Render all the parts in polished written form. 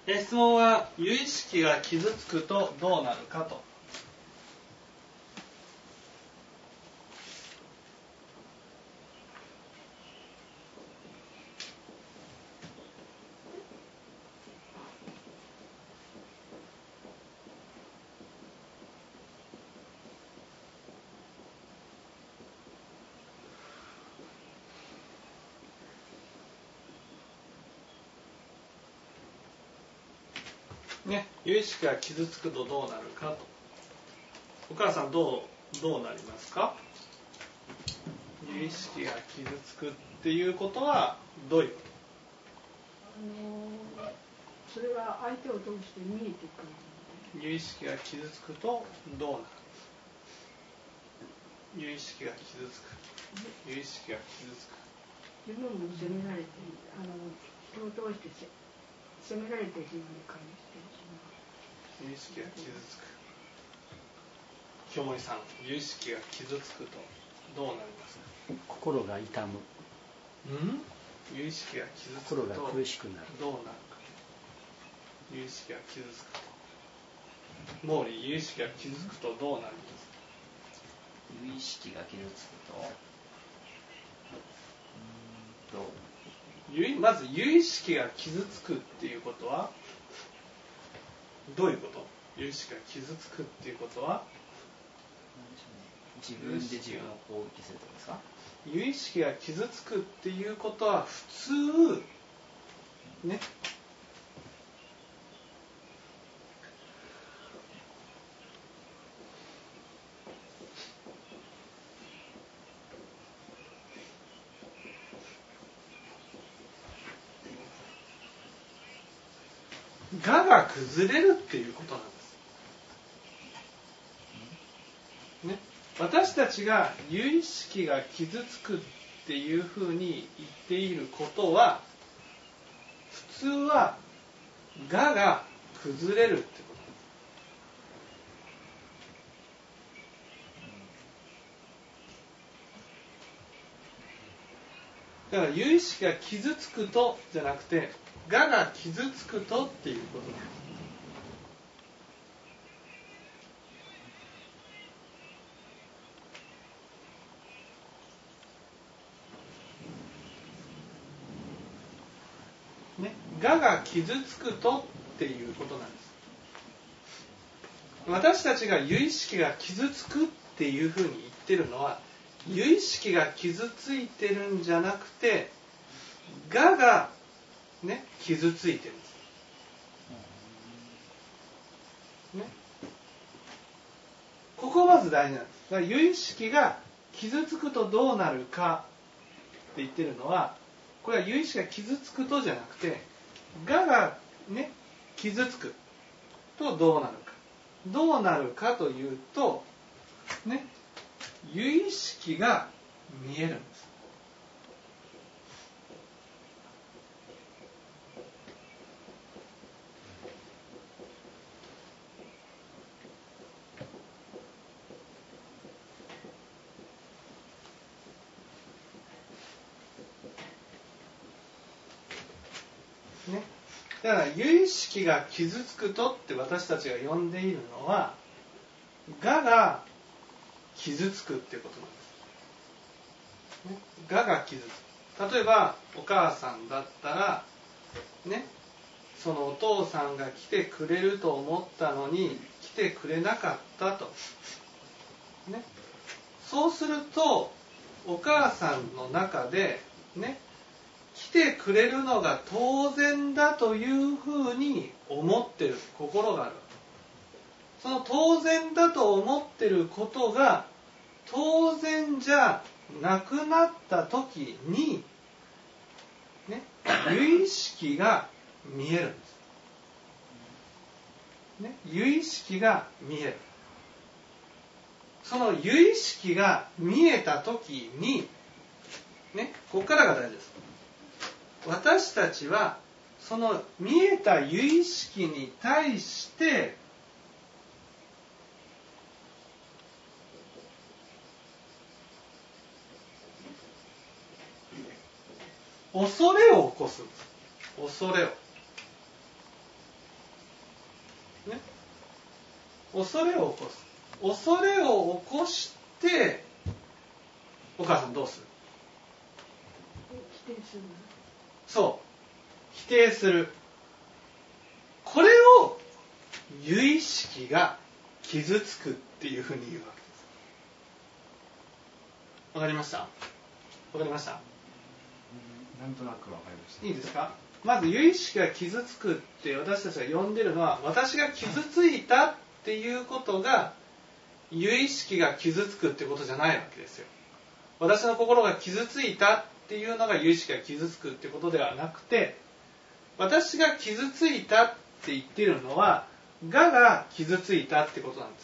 質問は由意識が傷つくとどうなるかと。ね、由意識が傷つくとどうなるかと。お母さんどうなりますか？由意識が傷つくっていうことはどういうこと？ それは相手を通して見えてくる。 由意識が傷つくとどうなる？由意識が傷つく。由意識が傷つく。 自分も責められて、人を通して責められているように感じてしまう。 由意識が傷つく。清盛さん、由意識が傷つくとどうなりますか？ 心が痛む。 由意識が傷つくと心が苦しくなる。 どうなるか。由意識が傷つくと。毛利、由意識が傷つくとどうなりますか？ 由意識が傷つくとまず由意識が傷つくっていうことはどういうこと？由意識が傷つくっていうことは自分で自分を攻撃するってことですか？ 由意識が傷つくっていうことは普通ね、我が崩れるっていうことなんです、ね、私たちが由意識が傷つくっていうふうに言っていることは普通は我が崩れるってことだから由意識が傷つくとじゃなくて我が傷つくとっていうことなんです。ね、我が傷つくとっていうことなんです。私たちが由意識が傷つくっていうふうに言ってるのは由意識が傷ついてるんじゃなくて我がね傷ついてるんです、ね、ここまず大事なんです。だから由意識が傷つくとどうなるかって言ってるのはこれは由意識が傷つくとじゃなくて我がね傷つくとどうなるか。どうなるかというとね由意識が見えるんです。ね、だから由意識が傷つくとって私たちが呼んでいるのは我が傷つくっていうことなんです、ね、我が傷つく。例えばお母さんだったらねそのお父さんが来てくれると思ったのに来てくれなかったと、ね、そうするとお母さんの中でね来てくれるのが当然だというふうに思ってる心がある。その当然だと思ってることが当然じゃなくなった時に、ね、由意識が見えるんです、ね、由意識が見える。その由意識が見えた時に、ね、ここからが大事です。私たちはその見えた由意識に対して恐れを起こすんです。恐れを。 ね、恐れを起こす。恐れを起こしてお母さんどうする？ 否定する。 そう否定する。これを由意識が傷つくっていうふうに言うわけです。わかりました？わかりました？ なんとなくわかりました。 いいですか？まず由意識が傷つくって私たちが呼んでるのは、私が傷ついたっていうことが由意識が傷つくってことじゃないわけですよ。私の心が傷ついたっていうのが由意識が傷つくってことではなくて、私が傷ついたって言っているのは我が傷ついたってことなんです、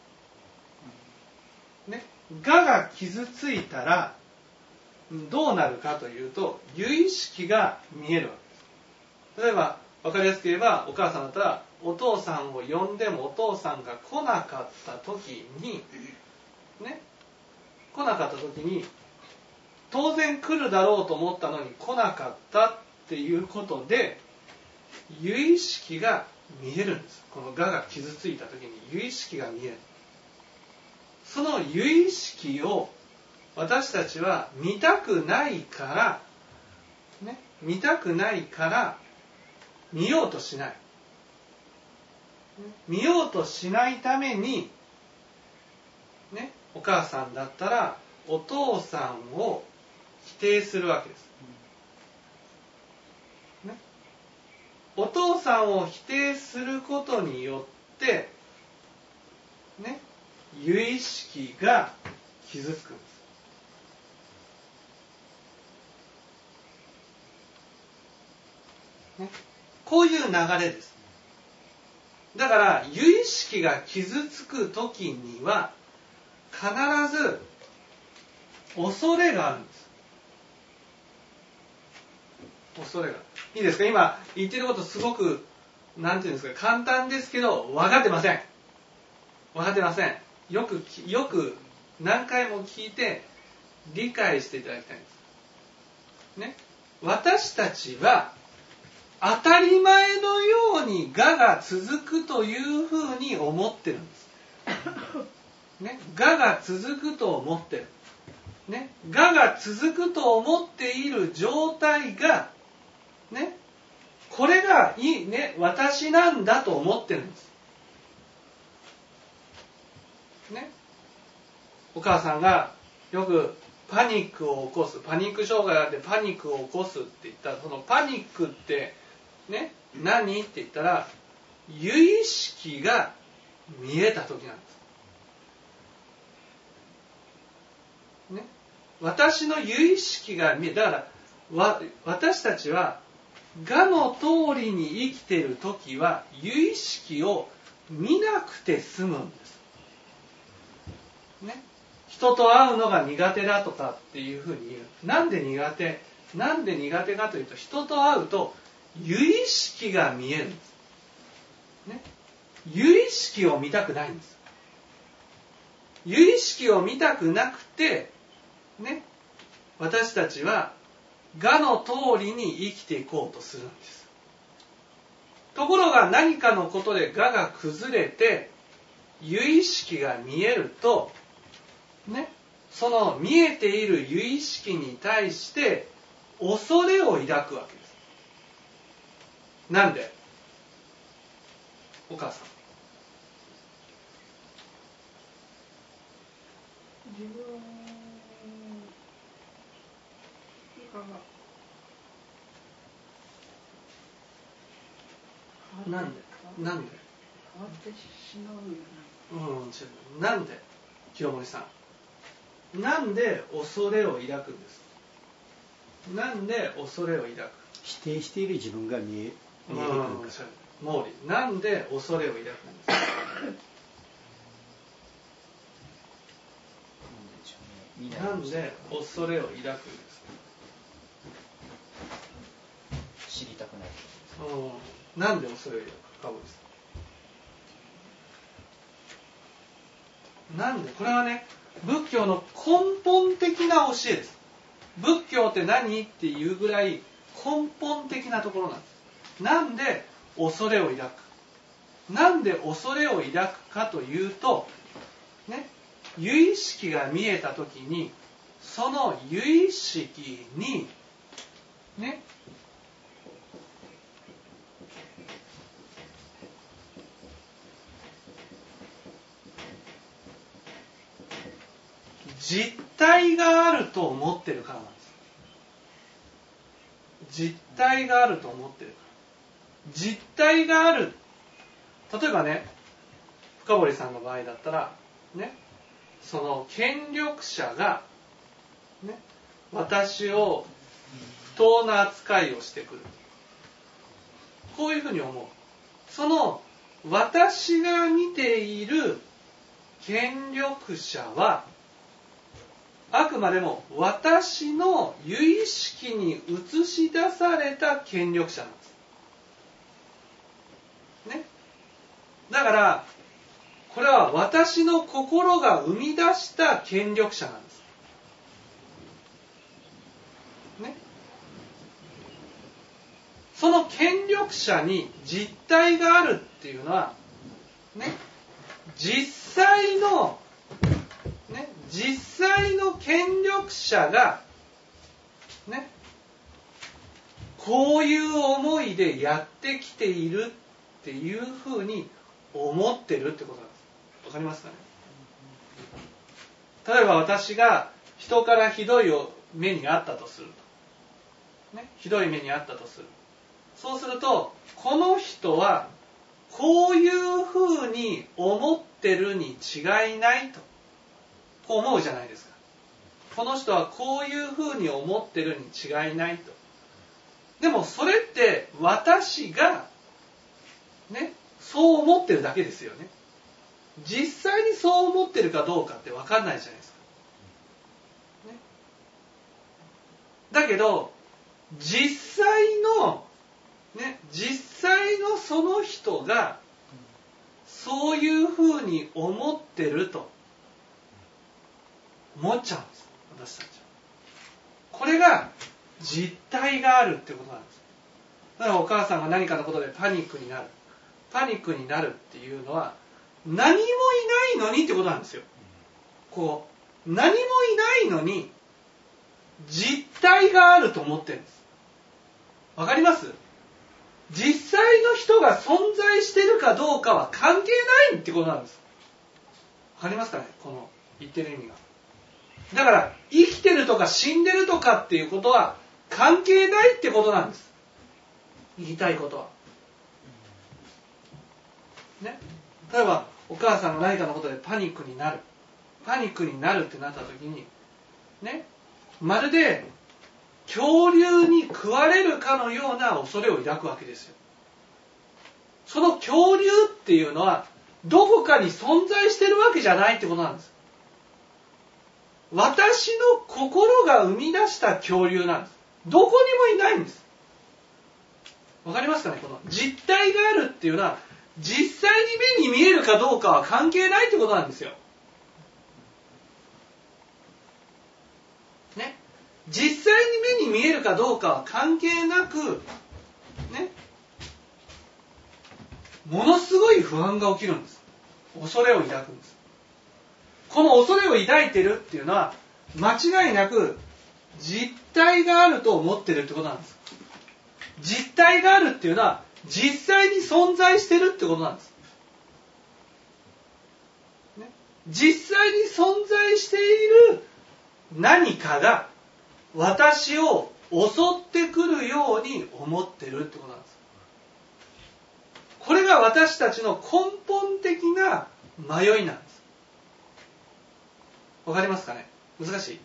ね、我が傷ついたらどうなるかというと、由意識が見えるわけです。例えば分かりやすく言えば、お母さんだったらお父さんを呼んでもお父さんが来なかった時にね、来なかった時に当然来るだろうと思ったのに来なかったっていうことで由意識が見えるんです。この我が傷ついた時に由意識が見える。その由意識を私たちは見たくないから、ね、見たくないから見ようとしない。見ようとしないために、ね、お母さんだったらお父さんを否定するわけです、ね、お父さんを否定することによって、ね、由意識が傷つくんです。ね、こういう流れです。だから由意識が傷つくときには必ず恐れがあるんです。恐れが。いいですか？今言ってることすごくなんていうんですか、簡単ですけど分かってません。分かってません。よく何回も聞いて理解していただきたいんです。ね、私たちは当たり前のように我が続くというふうに思ってるんです。ね、我が続くと思ってる。ね、我が続くと思っている状態が、ね、これがいい、ね、私なんだと思ってるんです。ね、お母さんがよくパニックを起こす、パニック障害があってパニックを起こすって言ったら、そのパニックってね、何って言ったら由意識が見えた時なんです、ね、私の由意識が見え、だから私たちは我の通りに生きている時は由意識を見なくて済むんです、ね、人と会うのが苦手だとかっていうふうに言う。なんで苦手かというと、人と会うと由意識が見えるんです、ね、由意識を見たくないんです。由意識を見たくなくて、ね、私たちは我の通りに生きていこうとするんです。ところが何かのことで我が崩れて由意識が見えると、ね、その見えている由意識に対して恐れを抱くわけです。なんで？お母さん。 自分がなんで変わってしまうような。 なんで清盛さん、なんで恐れを抱くんです？なんで恐れを抱く？ 否定している自分が見えてくるから。 毛利、なんで恐れを抱くんですか？なんで恐れを抱くんですか？ 知りたくない。 なんで恐れを抱くかもです。なんで？これはね、仏教の根本的な教えです。仏教って何っていうぐらい根本的なところなんです。なんで恐れを抱く？ なんで恐れを抱くかというと、ね、由意識が見えたときに、その由意識に、ね、実体があると思ってるからなんです。実体があると思ってるから。実体がある。例えばね、深堀さんの場合だったら、ね、その権力者が、ね、私を不当な扱いをしてくる。こういうふうに思う。その私が見ている権力者は、あくまでも私の由意識に映し出された権力者なんです。ね。だから、これは私の心が生み出した権力者なんです。ね。その権力者に実体があるっていうのは、ね、実際の権力者が、ね、こういう思いでやってきているっていうふうに思ってるってことなんです。わかりますかね。例えば私が人からひどい目に遭ったとすると、ね、ひどい目に遭ったとする。そうすると、この人はこういうふうに思ってるに違いないと、こう思うじゃないですか。この人はこういうふうに思ってるに違いないと。でもそれって私がね、そう思ってるだけですよね。実際にそう思ってるかどうかって分かんないじゃないですか。ね、だけど実際のその人がそういうふうに思ってると思っちゃうんです、私たちは。これが実体があるってことなんです。だからお母さんが何かのことでパニックになるっていうのは、何もいないのにってことなんですよ。こう何もいないのに実体があると思ってるんです。わかります？実際の人が存在してるかどうかは関係ないってことなんです。わかりますかね、この言ってる意味が。だから生きてるとか死んでるとかっていうことは関係ないってことなんです。言いたいことは。ね、例えばお母さんが何かのことでパニックになるってなった時にね、まるで恐竜に食われるかのような恐れを抱くわけですよ。その恐竜っていうのはどこかに存在してるわけじゃないってことなんです。私の心が生み出した恐竜なんです。どこにもいないんです。わかりますかね、この実体があるっていうのは実際に目に見えるかどうかは関係ないってことなんですよ。ね、実際に目に見えるかどうかは関係なく、ね、ものすごい不安が起きるんです。恐れを抱くんです。この恐れを抱いてるっていうのは間違いなく実体があると思ってるってことなんです。実体があるっていうのは実際に存在してるってことなんです。ね、実際に存在している何かが私を襲ってくるように思ってるってことなんです。これが私たちの根本的な迷いなんです。わかりますかね？難しい？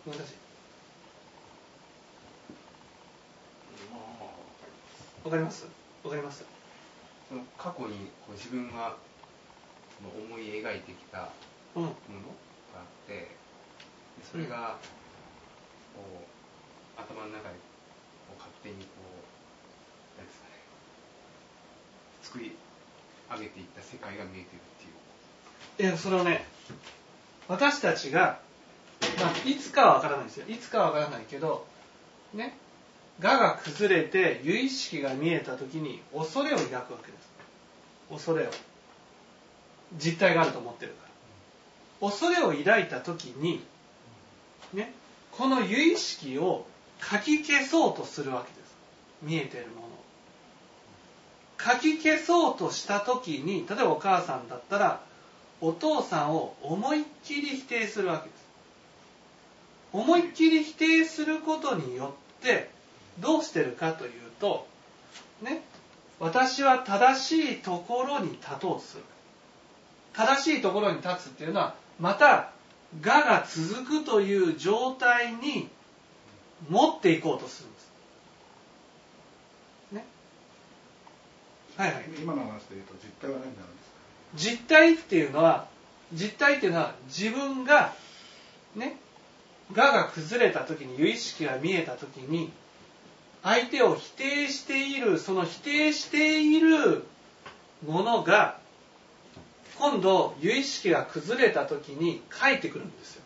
わかります？ その過去にこう自分が思い描いてきたものがあって、それがこう頭の中でこう勝手にこうなんですかね、作り上げていった世界が見えてるっていう。 いや、それをね、私たちが、いつかは分からないですよ。いつかは分からないけど、ね、我が崩れて由意識が見えたときに恐れを抱くわけです。恐れを。 実体があると思ってるから。恐れを抱いた時に、ね、この由意識をかき消そうとするわけです。見えているものをかき消そうとした時に、例えばお母さんだったらお父さんを思いっきり否定するわけです。思いっきり否定することによってどうしてるかというと、ね、私は正しいところに立とうとする。正しいところに立つっていうのは、また我が続くという状態に持っていこうとするんです。ね。はいはい。 今の話で言うと実態は何になるんですか？ 実態っていうのは自分がね、我が崩れた時に、由意識が見えた時に、相手を否定している、その否定しているものが今度由意識が崩れた時に返ってくるんですよ。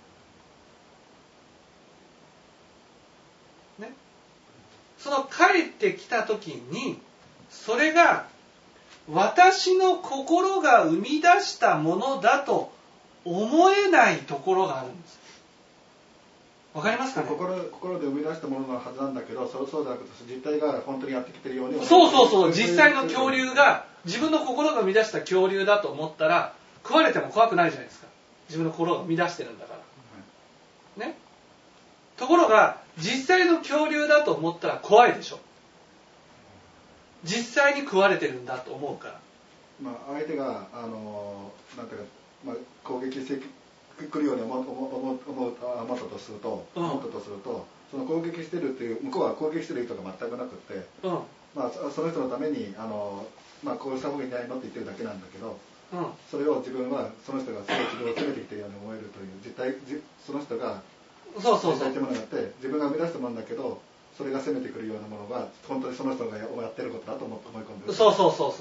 ね、その返ってきた時に、それが私の心が生み出したものだと思えないところがあるんです。わかりますかね？ 心で生み出したもののはずなんだけど、そうじゃなくて実体が本当にやってきてるように。 そう実際の恐竜が自分の心が生み出した恐竜だと思ったら食われても怖くないじゃないですか。自分の心が生み出してるんだから、ね。ところが実際の恐竜だと思ったら怖いでしょ。実際に食われてるんだと思うから。 相手がなんていうか、攻撃してくるように思ったとすると、その攻撃してるっていう向こうは攻撃してる人が全くなくて、その人のためにこうした方がいいんじゃないのって言ってるだけなんだけど、それを自分はその人がすごい自分を責めてきてるように思えるという実態、その人が実態というものがあって自分が生み出したものだけど、それが責めてくるようなものが本当にその人がやってることだと思い込んでる。 そう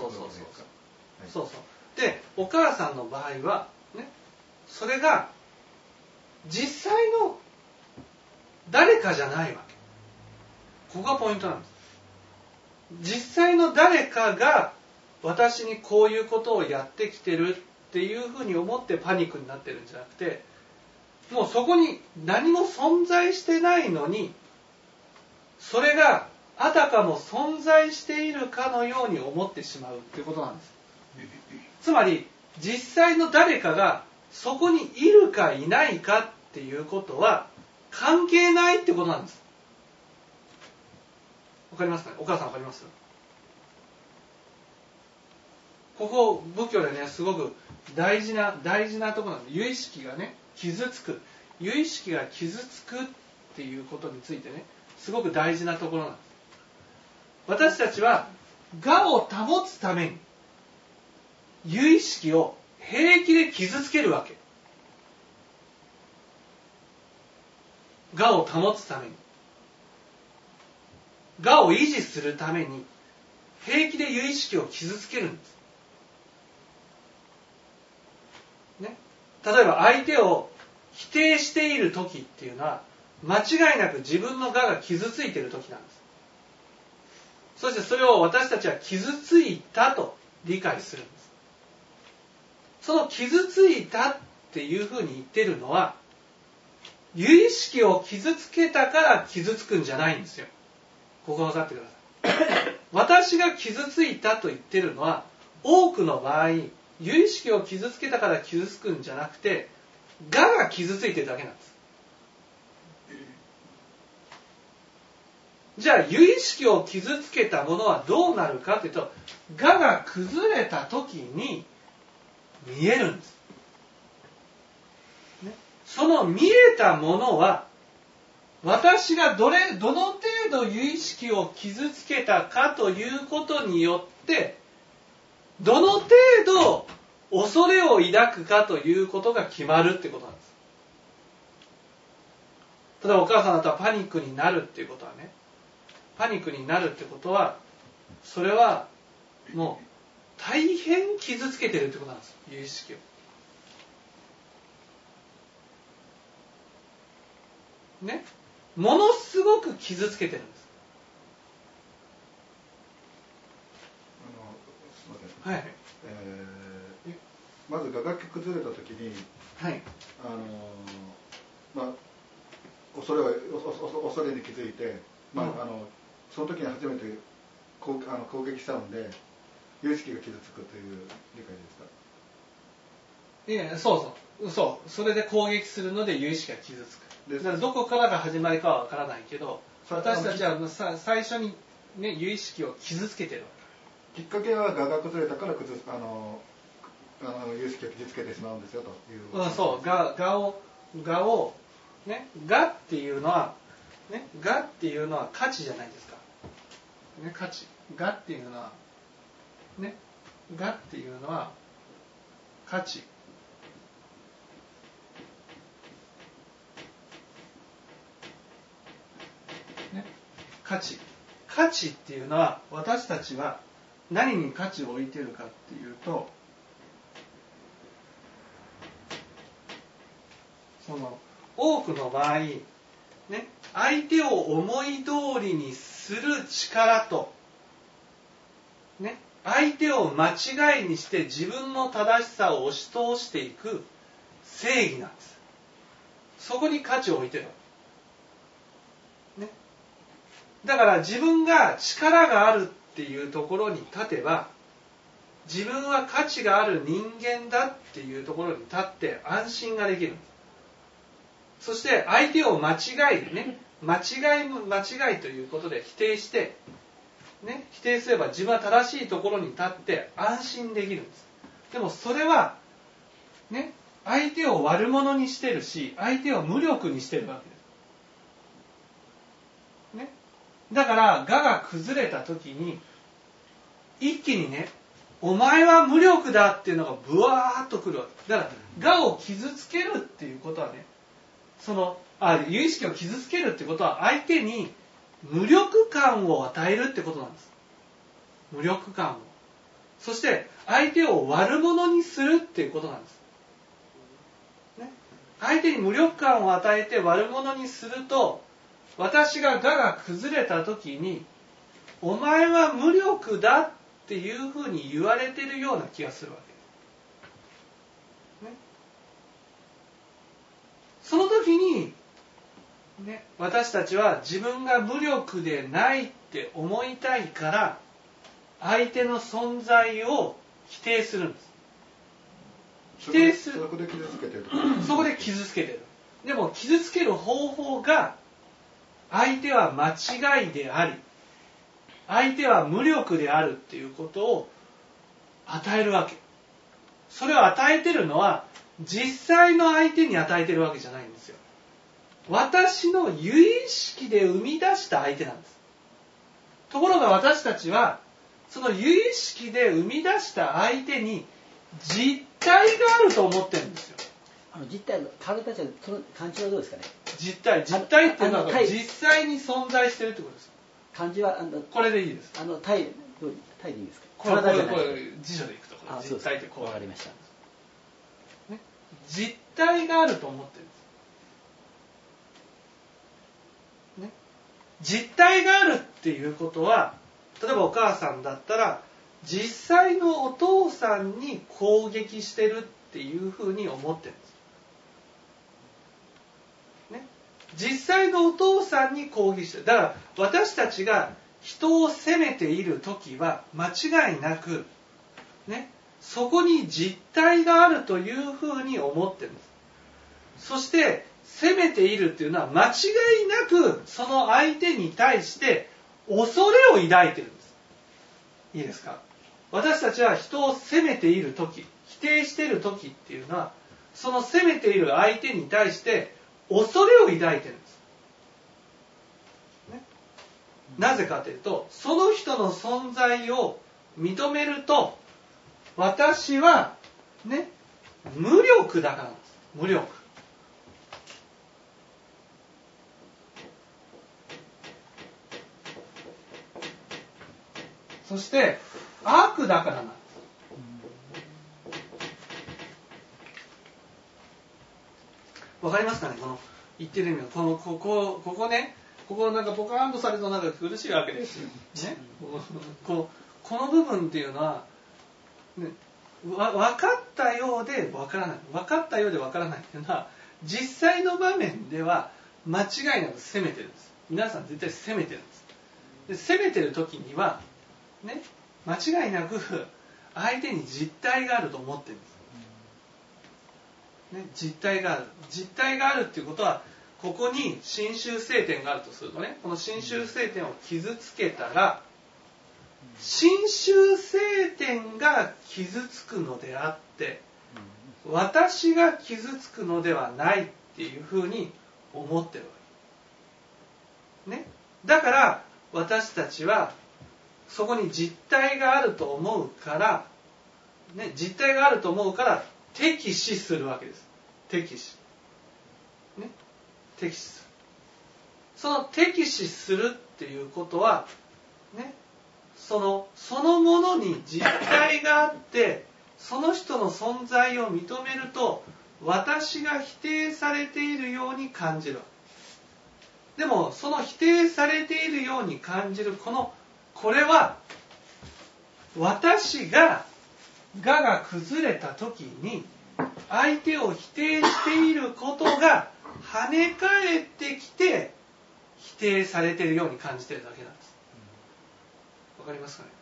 で、お母さんの場合はね、それが実際の誰かじゃないわけ。ここがポイントなんです。実際の誰かが私にこういうことをやってきてるっていうふうに思ってパニックになってるんじゃなくて、もうそこに何も存在してないのに、それがあたかも存在しているかのように思ってしまうっていうことなんです。つまり実際の誰かがそこにいるかいないかっていうことは関係ないってことなんです。わかりますかね？お母さんわかります？ここ仏教でね、すごく大事なところなんです。由意識がね、傷つく。由意識が傷つくっていうことについてね、すごく大事なところなんです。私たちは我を保つために由意識を平気で傷つけるわけ。我を保つために、我を維持するために平気で由意識を傷つけるんです、ね、例えば相手を否定している時っていうのは間違いなく自分の我が傷ついている時なんです。そしてそれを私たちは傷ついたと理解するんです。その傷ついたっていうふうに言ってるのは、由意識を傷つけたから傷つくんじゃないんですよ。ここ分かってください。私が傷ついたと言ってるのは、多くの場合由意識を傷つけたから傷つくんじゃなくて、我が傷ついてるだけなんです。じゃあ由意識を傷つけたものはどうなるかというと、我が崩れた時に見えるんです、ね、その見えたものは私がどの程度由意識を傷つけたかということによってどの程度恐れを抱くかということが決まるってことなんです。例えばお母さんだったらパニックになるっていうことはね、パニックになるってことは、それはもう大変傷つけてるってことなんです、由意識を。ね、ものすごく傷つけてるんです。 すみません。 はい。 まず我が崩れた時に、 はい、 恐れに気づいて、その時に初めて攻撃したので有意識が傷つくという理解ですか？ いや、そうそれで攻撃するので有意識が傷つく。だからどこからが始まりかは分からないけど、私たちは最初に、ね、有意識を傷つけてる。 きっかけは我が崩れたから有意識を傷つけてしまうんですよという。 そう、我をね、我っていうのはね、我っていうのは価値じゃないですか。ね、価値。我っていうのはね、我っていうのは価値。価値っていうのは、私たちは何に価値を置いているかっていうと、その多くの場合、ね、相手を思い通りにする力と、ね、相手を間違いにして自分の正しさを押し通していく正義なんです。そこに価値を置いてる。だから自分が力があるっていうところに立てば、自分は価値がある人間だっていうところに立って安心ができる。そして相手を間違いでね、間違いということで否定して、ね、否定すれば自分は正しいところに立って安心できるんです。でもそれはね、相手を悪者にしてるし、相手を無力にしてるわけです。だから我が崩れた時に一気にね、お前は無力だっていうのがブワーッとくるわけだから我を傷つけるっていうことはね、有意識を傷つけるってことは相手に無力感を与えるってことなんです。無力感を、そして相手を悪者にするっていうことなんです、ね、相手に無力感を与えて悪者にすると、私が我が崩れた時にお前は無力だっていうふうに言われてるような気がするわけ、ね、その時に、ね、私たちは自分が無力でないって思いたいから相手の存在を否定するんです。否定する。 そこで傷つけてる。 そこで傷つけてる。でも傷つける方法が、相手は間違いであり、相手は無力であるっていうことを与えるわけ。それを与えてるのは実際の相手に与えてるわけじゃないんですよ。私の有意識で生み出した相手なんです。ところが私たちはその有意識で生み出した相手に実体があると思ってるんですよ。 実体の体たちはその感じはどうですかね。 実体っていうのは実際に存在してるってことです。 漢字はこれでいいです。 体でいいですか。 これ辞書でいくところ、実体ってこう。 わかりました、 ね。実体があると思ってるんです。ね。実体があるっていうことは、例えばお母さんだったら実際のお父さんに攻撃してるっていうふうに思ってるんです。実際のお父さんに攻撃してる。だから私たちが人を責めている時は間違いなく、ね、そこに実体があるというふうに思ってるんです。そして責めているっていうのは間違いなくその相手に対して恐れを抱いてるんです。いいですか。私たちは人を責めている時、否定している時っていうのは、その責めている相手に対して恐れを抱いてるんです、ね、なぜかというと、その人の存在を認めると、私はね、無力だからなんです。無力。そして悪だからなんです。わかりますかね、この言ってる意味は。ここね、ここなんかポカーンとされるとなんか苦しいわけですよ。ね、この部分っていうのは、ね、 分かったようで分からない、分かったようで分からないっていうのは、実際の場面では間違いなく責めてるんです。皆さん絶対責めてるんです。で責めてる時にはね、間違いなく相手に実体があると思ってるんです、ね、実体があるっていうことは、ここに真宗聖典があるとするとね、この真宗聖典を傷つけたら、真宗聖典が傷つくのであって私が傷つくのではないっていうふうに思ってるわけ、ね、だから私たちはそこに実体があると思うから、ね、実体があると思うから敵視するわけです。敵視、ね、敵視する。その敵視するっていうことはね、そのものに実体があってその人の存在を認めると私が否定されているように感じる。でもその否定されているように感じるこれは私が我が崩れた時に相手を否定していることが跳ね返ってきて否定されているように感じているだけなんです。わかりますかね。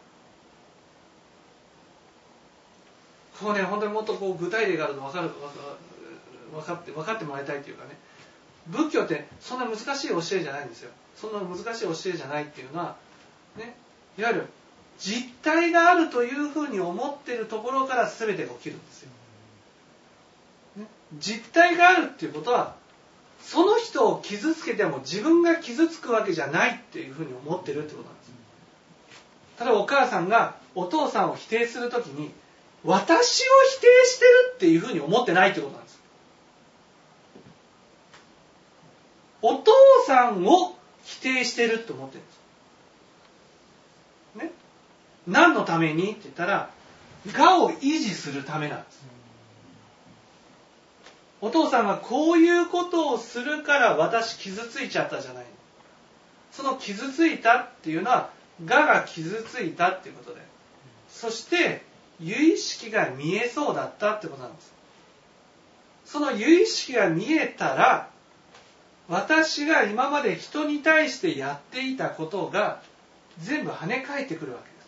こうね、本当にもっと具体例があると分かってもらいたいというかね、仏教ってそんな難しい教えじゃないんですよ。そんな難しい教えじゃないっていうのは、ね、いわゆる実体があるというふうに思っているところから全てが起きるんですよ、ね、実体があるっていうことはその人を傷つけても自分が傷つくわけじゃないっていうふうに思ってるってことなんです。例えばお母さんがお父さんを否定するときに私を否定してるっていうふうに思ってないってことなんです。お父さんを否定してるって思ってるんです、ね、何のためにって言ったら我を維持するためなんです。お父さんがこういうことをするから私傷ついちゃったじゃない。その傷ついたっていうのは我が傷ついたっていうことで、そして由意識が見えそうだったってことなんです。その由意識が見えたら私が今まで人に対してやっていたことが全部跳ね返ってくるわけです、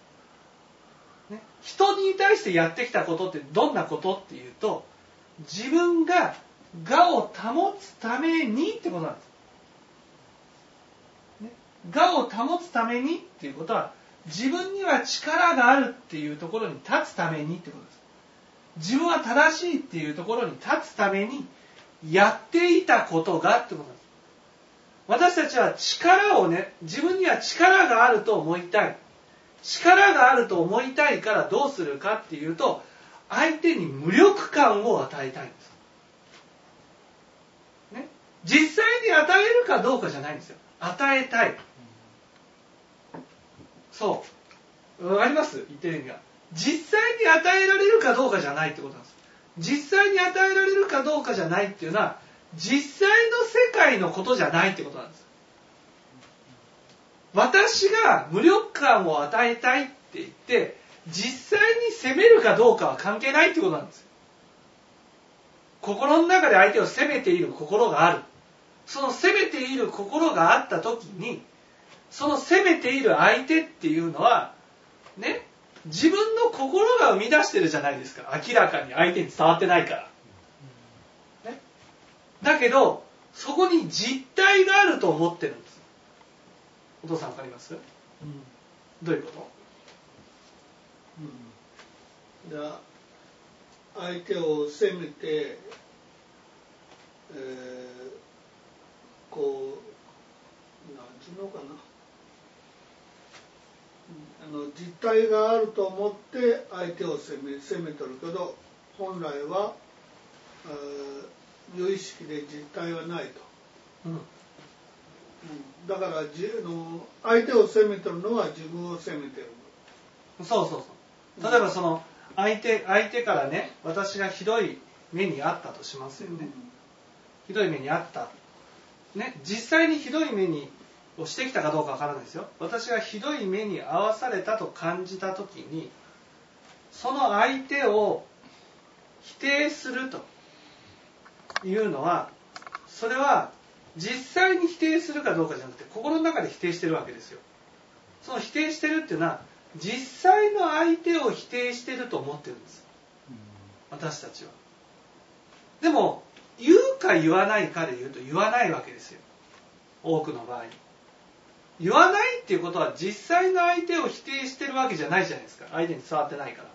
ね、人に対してやってきたことってどんなことっていうと、自分が我を保つためにってことなんです、ね、我を保つためにっていうことは自分には力があるっていうところに立つためにってことです。自分は正しいっていうところに立つためにやっていたことがってことなんです。私たちは力をね、自分には力があると思いたい。力があると思いたいからどうするかっていうと、相手に無力感を与えたいんです。ね、実際に与えるかどうかじゃないんですよ。与えたい。そう。わかります？言ってる意味が。実際に与えられるかどうかじゃないってことなんです。実際に与えられるかどうかじゃないっていうのは、実際の世界のことじゃないってことなんです。私が無力感を与えたいって言って、実際に責めるかどうかは関係ないってことなんです。心の中で相手を責めている心がある。その責めている心があった時に、その責めている相手っていうのはね、自分の心が生み出してるじゃないですか。明らかに相手に伝わってないから、ね、だけどそこに実体があると思ってるんです。お父さん分かります？どういうこと？ じゃあ相手を責めて、こうなんつうのかな、実体があると思って相手を責めとるけど、本来は有意識で実体はないと、だから相手を責めとるのは自分を責めてる。 そうそうそう。例えばその相手からね、私がひどい目に遭ったとしますよね、ひどい目に遭った、ね、実際にひどい目にをしてきたかどうかわからないですよ。私がひどい目に遭わされたと感じたときに、 その相手を否定するというのは、それは実際に否定するかどうかじゃなくて、心の中で否定してるわけですよ。その否定してるっていうのは、実際の相手を否定してると思ってるんです、私たちは。でも言うか言わないかで言うと、言わないわけですよ、多くの場合。言わないっていうことは、実際の相手を否定してるわけじゃないじゃないですか、相手に伝わってないから。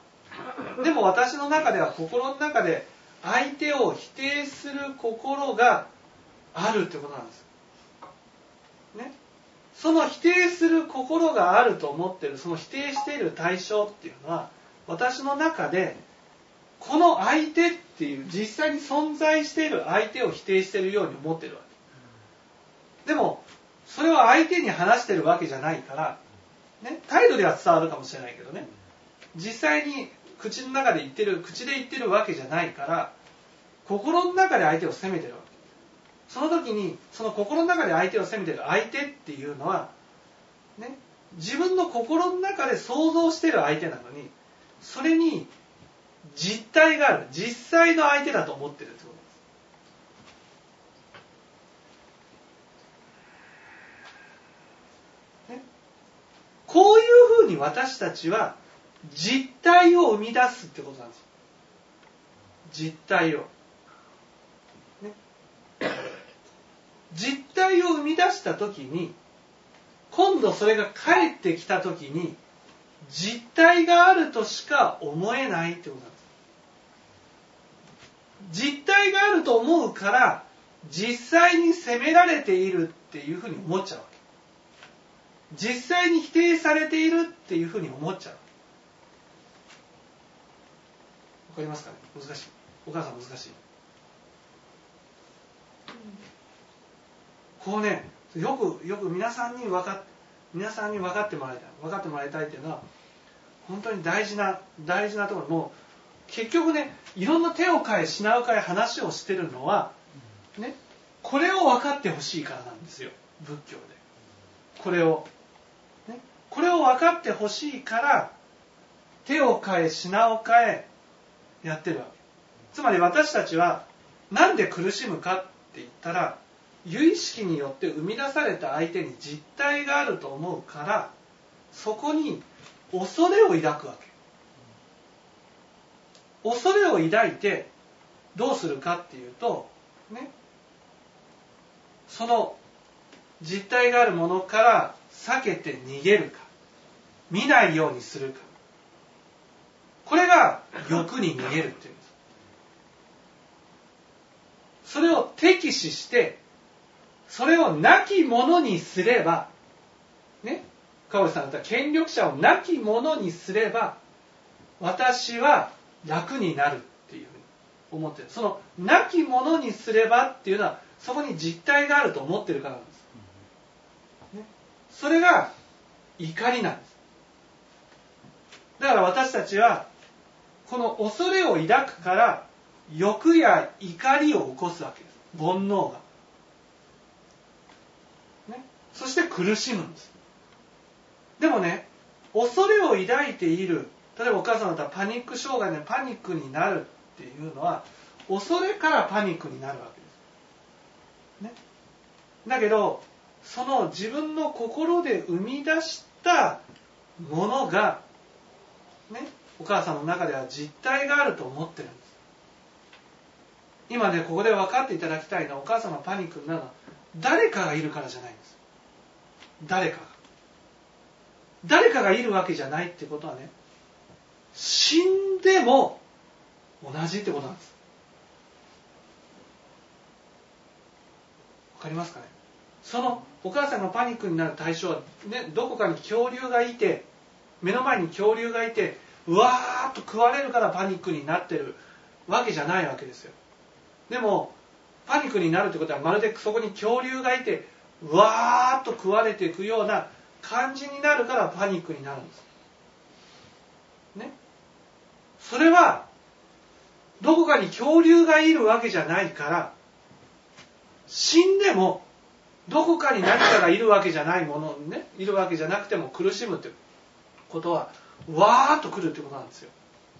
でも私の中では、心の中で相手を否定する心があるってことなんですね。その否定する心があると思っている、その否定している対象っていうのは、私の中でこの相手っていう実際に存在している相手を否定しているように思っているわけ。でもそれは相手に話しているわけじゃないから、ね、態度では伝わるかもしれないけどね、実際に口で言ってるわけじゃないから、心の中で相手を責めてるわけ。その時に、その心の中で相手を責めてる相手っていうのは、ね、自分の心の中で想像してる相手なのに、それに実体がある、実際の相手だと思ってるってことです。ね、こういうふうに私たちは実体を生み出すってことなんですよ。実体を。実体を生み出したときに、今度それが返ってきたときに、実体があるとしか思えないってことなんです。実体があると思うから、実際に責められているっていうふうに思っちゃうわけ。実際に否定されているっていうふうに思っちゃう。わかりますかね？難しい。お母さん難しい。こうね、よく皆さんに分かってもらいたいっていうのは、本当に大事なところ。もう結局ね、いろんな手を変え品を変え話をしてるのはね、これを分かってほしいからなんですよ、仏教で。これを分かってほしいから手を変え品を変えやってるわけ。つまり私たちはなんで苦しむかって言ったら、由意識によって生み出された相手に実体があると思うから、そこに恐れを抱くわけ。恐れを抱いてどうするかっていうと、ね、その実体があるものから避けて逃げるか、見ないようにするか。これが欲に逃げるっていうんです。それを敵視して、それをなきものにすれば、ね、川内さんだったら権力者をなきものにすれば、私は楽になるっていうふうに思ってる。そのなきものにすればっていうのは、そこに実体があると思ってるからなんです。ね、それが怒りなんです。だから私たちは、この恐れを抱くから、欲や怒りを起こすわけです。煩悩が。そして苦しむんです。でもね、恐れを抱いている、例えばお母さんだったらパニック障害でパニックになるっていうのは、恐れからパニックになるわけです。ね、だけど、その自分の心で生み出したものが、ね、お母さんの中では実体があると思ってるんです。今ね、ここで分かっていただきたいのは、お母さんがパニックになるのは、誰かがいるからじゃないんです。誰かがいるわけじゃないってことはね、死んでも同じってことなんです。わかりますかね？そのお母さんがパニックになる対象は、ね、どこかに恐竜がいて、目の前に恐竜がいて、うわーっと食われるからパニックになってるわけじゃないわけですよ。でもパニックになるってことは、まるでそこに恐竜がいて、うわーっと食われていくような感じになるからパニックになるんです。ね。それはどこかに恐竜がいるわけじゃないから、死んでもどこかに何かがいるわけじゃないものね、いるわけじゃなくても苦しむってことは、わーっと来るってことなんですよ。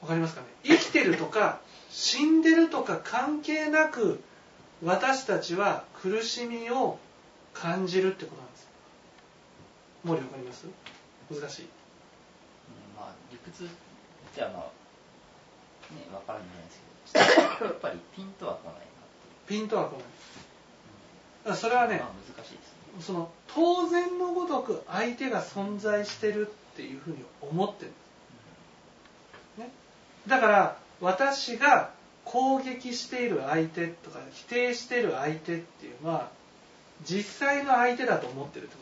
かりますかね。生きてるとか死んでるとか関係なく私たちは苦しみを感じるってことなんです。もうわかります？難しい。 まあ理屈じゃまあね分からんじゃないですけど、やっぱりピンとは来ないなっていう。 ピンとは来ない。だからそれはね、 まあ難しいですね。 その当然のごとく相手が存在してるっていうふうに思ってるんです、ね、だから私が攻撃している相手とか否定している相手っていうのは実際の相手だと思ってるって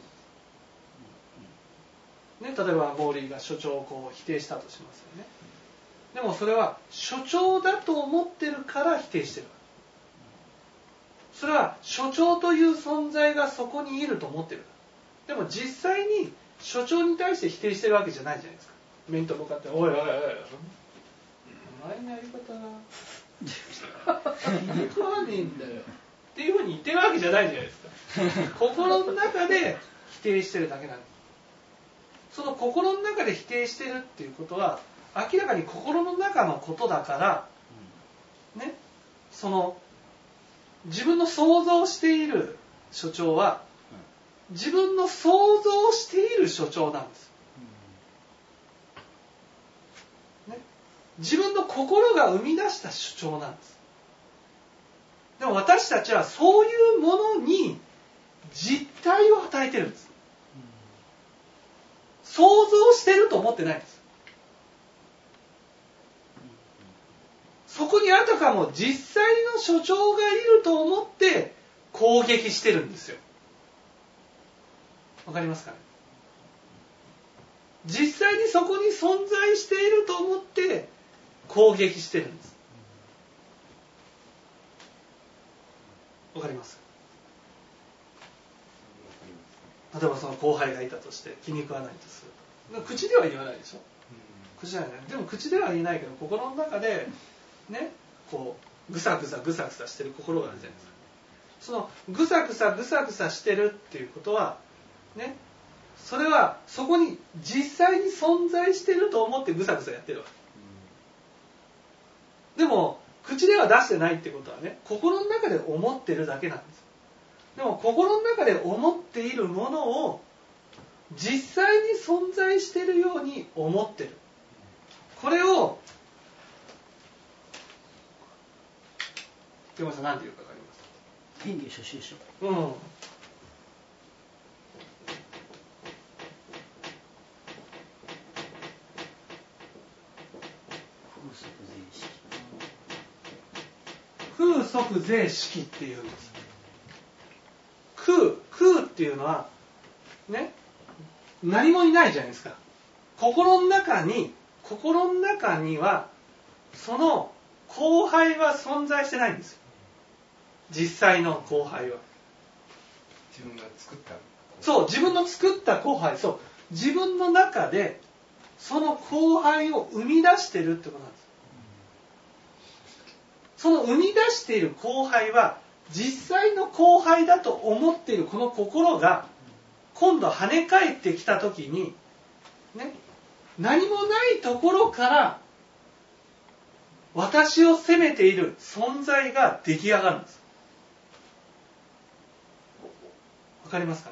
ことです、ね、例えばモーリーが所長をこう否定したとしますよね。でもそれは所長だと思ってるから否定してる。それは所長という存在がそこにいると思ってる。でも実際に所長に対して否定してるわけじゃないじゃないですか。面と向かっておいおいおいお前のやり方が気に食わねえんだよっていうふうに言ってるわけじゃないじゃないですか。心の中で否定してるだけなんです。その心の中で否定してるっていうことは明らかに心の中のことだからね、その自分の想像している所長は自分の想像している所長なんです、ね、自分の心が生み出した所長なんです。でも私たちはそういうものに実体を与えてるんです。想像してると思ってないんです。そこにあたかも実際の所長がいると思って攻撃してるんですよ。わかりますかね。実際にそこに存在していると思って攻撃してるんです。わかります？例えばその後輩がいたとして気に食わないとする。口では言わないでしょ。口では言わない。でも口では言えないけど心の中でね、こうぐさぐさぐさぐさしてる心があるじゃないですか。そのぐさぐさぐさぐさしてるっていうことはね、それはそこに実際に存在してると思ってぐさぐさやってるわけ。でも口では出してないってことはね、心の中で思ってるだけなんです。でも心の中で思っているものを実際に存在しているように思ってる。これを山さん何て言うか分かりますか？ 変化初心者。 うん。風速税式っていうんです。空っていうのはね、何もいないじゃないですか。心の中にはその後輩は存在してないんですよ。実際の後輩は自分が作った、 そう、自分の作った後輩、そう、自分の中でその後輩を生み出してるってことなんです。その生み出している後輩は実際の後輩だと思っているこの心が今度跳ね返ってきた時にね、何もないところから私を責めている存在が出来上がるんです。わかりますかね。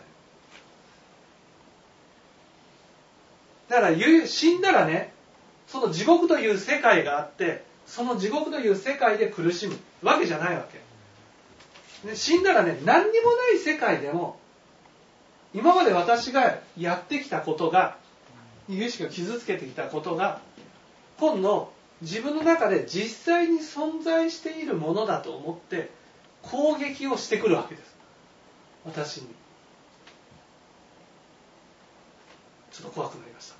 だから死んだらね、その地獄という世界があって、その地獄という世界で苦しむわけじゃないわけ、ね、死んだらね、何にもない世界でも今まで私がやってきたことが、有識が傷つけてきたことが今度自分の中で実際に存在しているものだと思って攻撃をしてくるわけです。私にちょっと怖くなりました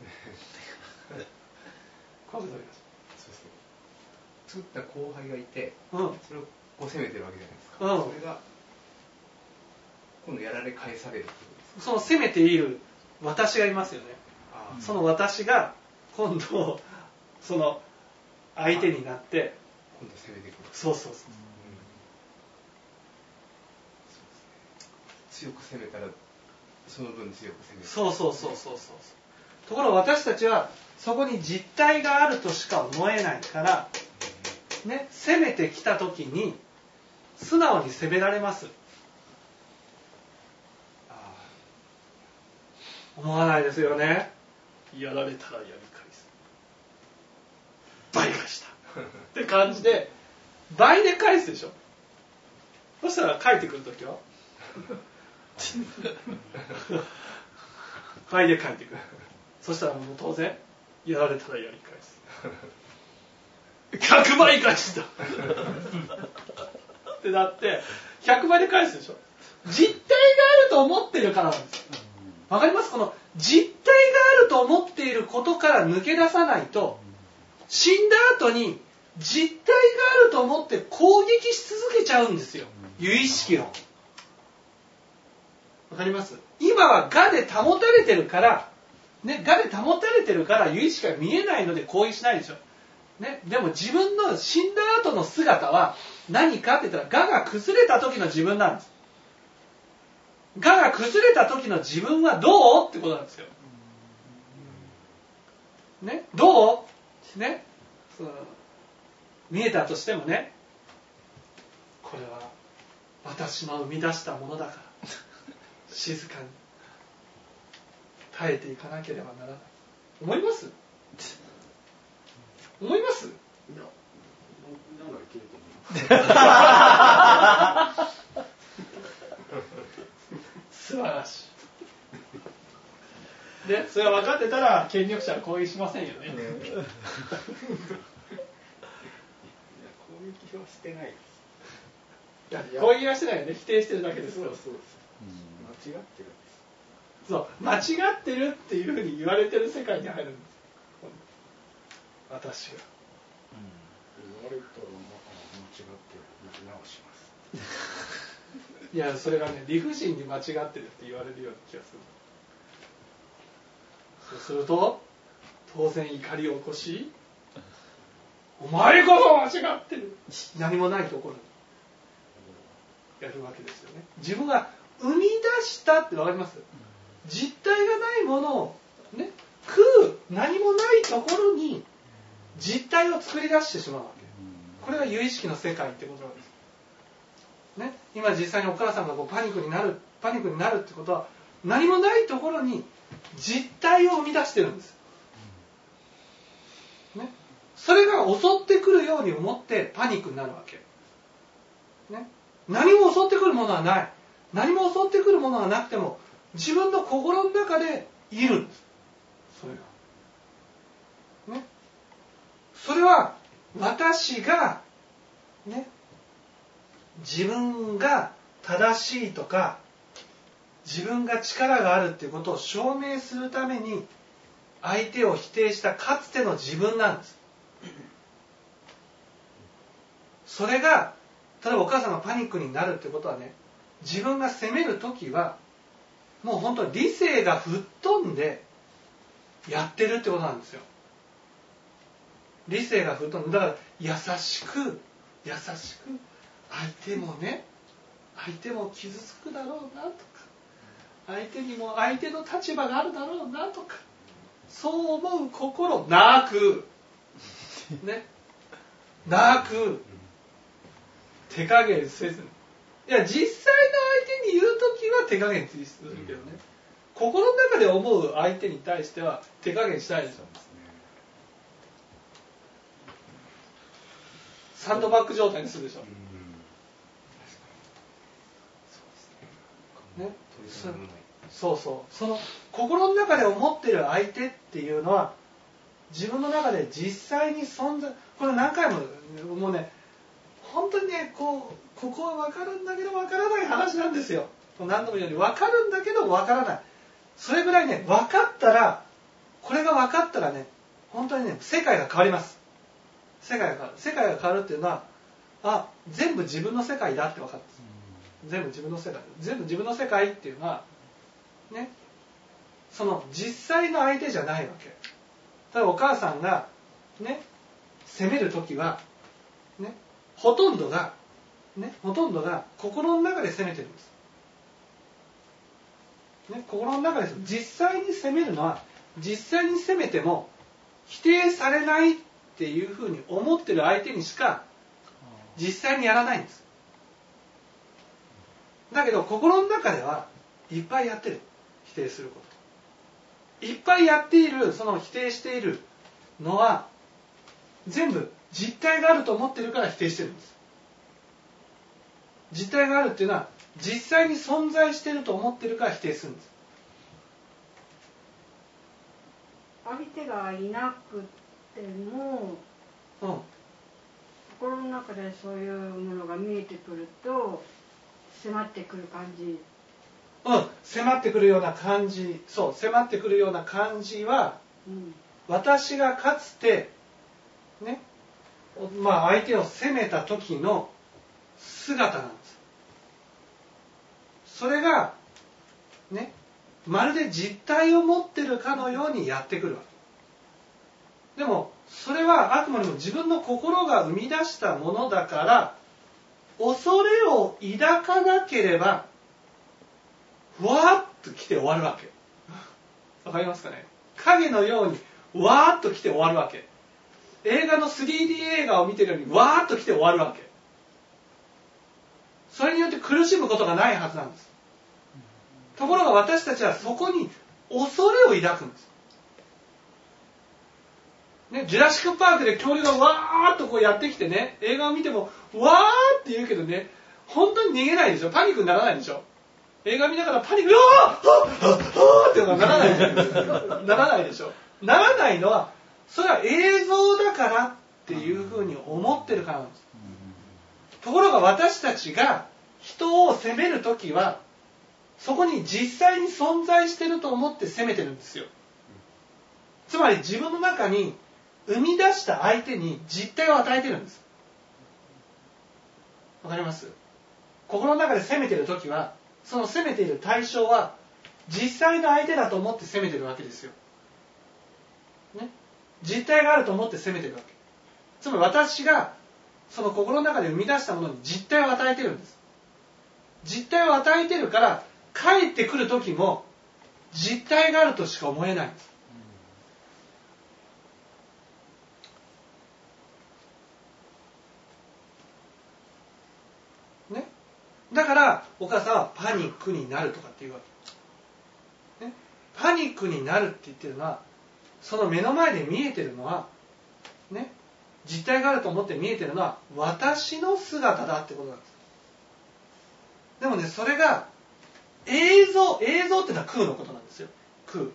怖くなりました。 そうですね、作った後輩がいて、 うん、 それをこう責めてるわけじゃないですか、 うん、 それが今度やられ返されるってことですか。 その責めている私がいますよね。その私が今度その相手になって今度攻めてくる。 そうそうそう、 強く攻めたらその分強く攻める。 そうそうそうそうそう。 ところが私たちはそこに実体があるとしか思えないから、ね、攻めてきた時に素直に責められます。思わないですよね。やられたらやり返す。倍返したって感じで倍で返すでしょ。そしたら帰ってくるときは倍で帰ってくる。そしたらもう当然やられたらやり返す。100倍返したってなって100倍で返すでしょ。実体があると思ってるからなんですよ。わかります？この実体があると思っていることから抜け出さないと、死んだ後に実体があると思って攻撃し続けちゃうんですよ。由意識を。わかります？今は我で保たれてるから、ね、我で保たれてるから由意識が見えないので攻撃しないでしょ。ね、でも自分の死んだ後の姿は何かって言ったら我が崩れた時の自分なんです。我が崩れた時の自分はどうってことなんですよ。ね、どうね、見えたとしてもね、これは私の生み出したものだから静かに耐えていかなければならない。思います？思います？いや、なんかいけると思います。素晴らしい。で、それは分かってたら権力者は攻撃しませんよね。攻撃はしてないです。いや、攻撃はしてないよね。否定してるだけですから。そうです。間違ってるんです。そう、間違ってるっていうふうに言われてる世界に入るんです。私が。言われたら間違ってる。直します。いや、それがね、理不尽に間違ってるって言われるような気がする。そうすると当然怒りを起こし、お前こそ間違ってる、何もないところにやるわけですよね。自分が生み出したって分かります？実体がないものをね、何もないところに実体を作り出してしまうわけ。これが有意識の世界ってことなんですね。今実際にお母さんがこうパニックになるってことは、何もないところに実体を生み出してるんです、ね、それが襲ってくるように思ってパニックになるわけ、ね、何も襲ってくるものはない。何も襲ってくるものはなくても自分の心の中でいるんです。それが、ね、それは私がね、自分が正しいとか自分が力があるっていうことを証明するために相手を否定したかつての自分なんです。それが例えばお母さんがパニックになるってことはね、自分が責めるときはもう本当に理性が吹っ飛んでやってるってことなんですよ。理性が吹っ飛んで、だから優しく相手も傷つくだろうなとか、相手にも相手の立場があるだろうなとか、そう思う心なくね、なく手加減せずに、いや実際の相手に言うときは手加減するけどね、心の中で思う相手に対しては手加減しないですよ。サンドバッグ状態にするでしょ。ね、そうその心の中で思ってる相手っていうのは自分の中で実際に存在、これ何回ももうね、本当にね、ここは分かるんだけど分からない話なんですよ。何度も言うように分かるんだけど分からない。それぐらいね、分かったら、これが分かったらね、本当にね、世界が変わります。世界が変わるっていうのは、全部自分の世界だって分かるんです。全部自分の世界っていうのはね、その実際の相手じゃないわけ。例えばお母さんがね、責めるときはね、ほとんどが心の中で責めてるんです。ね、心の中で実際に責めるのは実際に責めても否定されないっていうふうに思ってる相手にしか実際にやらないんです。だけど心の中ではいっぱいやってる。否定すること、いっぱいやっている、その否定しているのは全部実体があると思ってるから否定してるんです。実体があるっていうのは実際に存在していると思ってるから否定するんです。 相手がいなくても、心の中でそういうものが見えてくると迫ってくる感じ。 迫ってくるような感じ、そう、迫ってくるような感じは、私がかつてね、相手を責めた時の姿なんです。それがね、まるで実体を持ってるかのようにやってくるわけ。でもそれはあくまでも自分の心が生み出したものだから、恐れを抱かなければふわーっと来て終わるわけ。わかりますかね。影のようにわーっと来て終わるわけ。映画の 3D 映画を見てるようにわーっと来て終わるわけ。それによって苦しむことがないはずなんです。ところが私たちはそこに恐れを抱くんです。ね、ジュラシックパークで恐竜がわーっとこうやってきてね、映画を見てもわーって言うけどね、本当に逃げないでしょ。パニックにならないでしょ。映画見ながらパニック、うわーっていうのがならないじゃないですか。ならないでしょ。ならないのは、それは映像だからっていうふうに思ってるからなんです。ところが私たちが人を責めるときは、そこに実際に存在していると思って責めてるんですよ。つまり自分の中に生み出した相手に実体を与えてるんです。わかります？心の中で責めてるときは、その責めている対象は実際の相手だと思って責めてるわけですよ。ね、実体があると思って責めてるわけ。つまり私がその心の中で生み出したものに実体を与えてるんです。実体を与えてるから帰ってくる時も実体があるとしか思えないんです。ね、だからお母さんはパニックになるとかっていうわけ、ね、パニックになるって言ってるのは、その目の前で見えてるのはね、実体があると思って見えてるのは私の姿だってことなんです。でもね、それが映像っていうのは空のことなんですよ。空。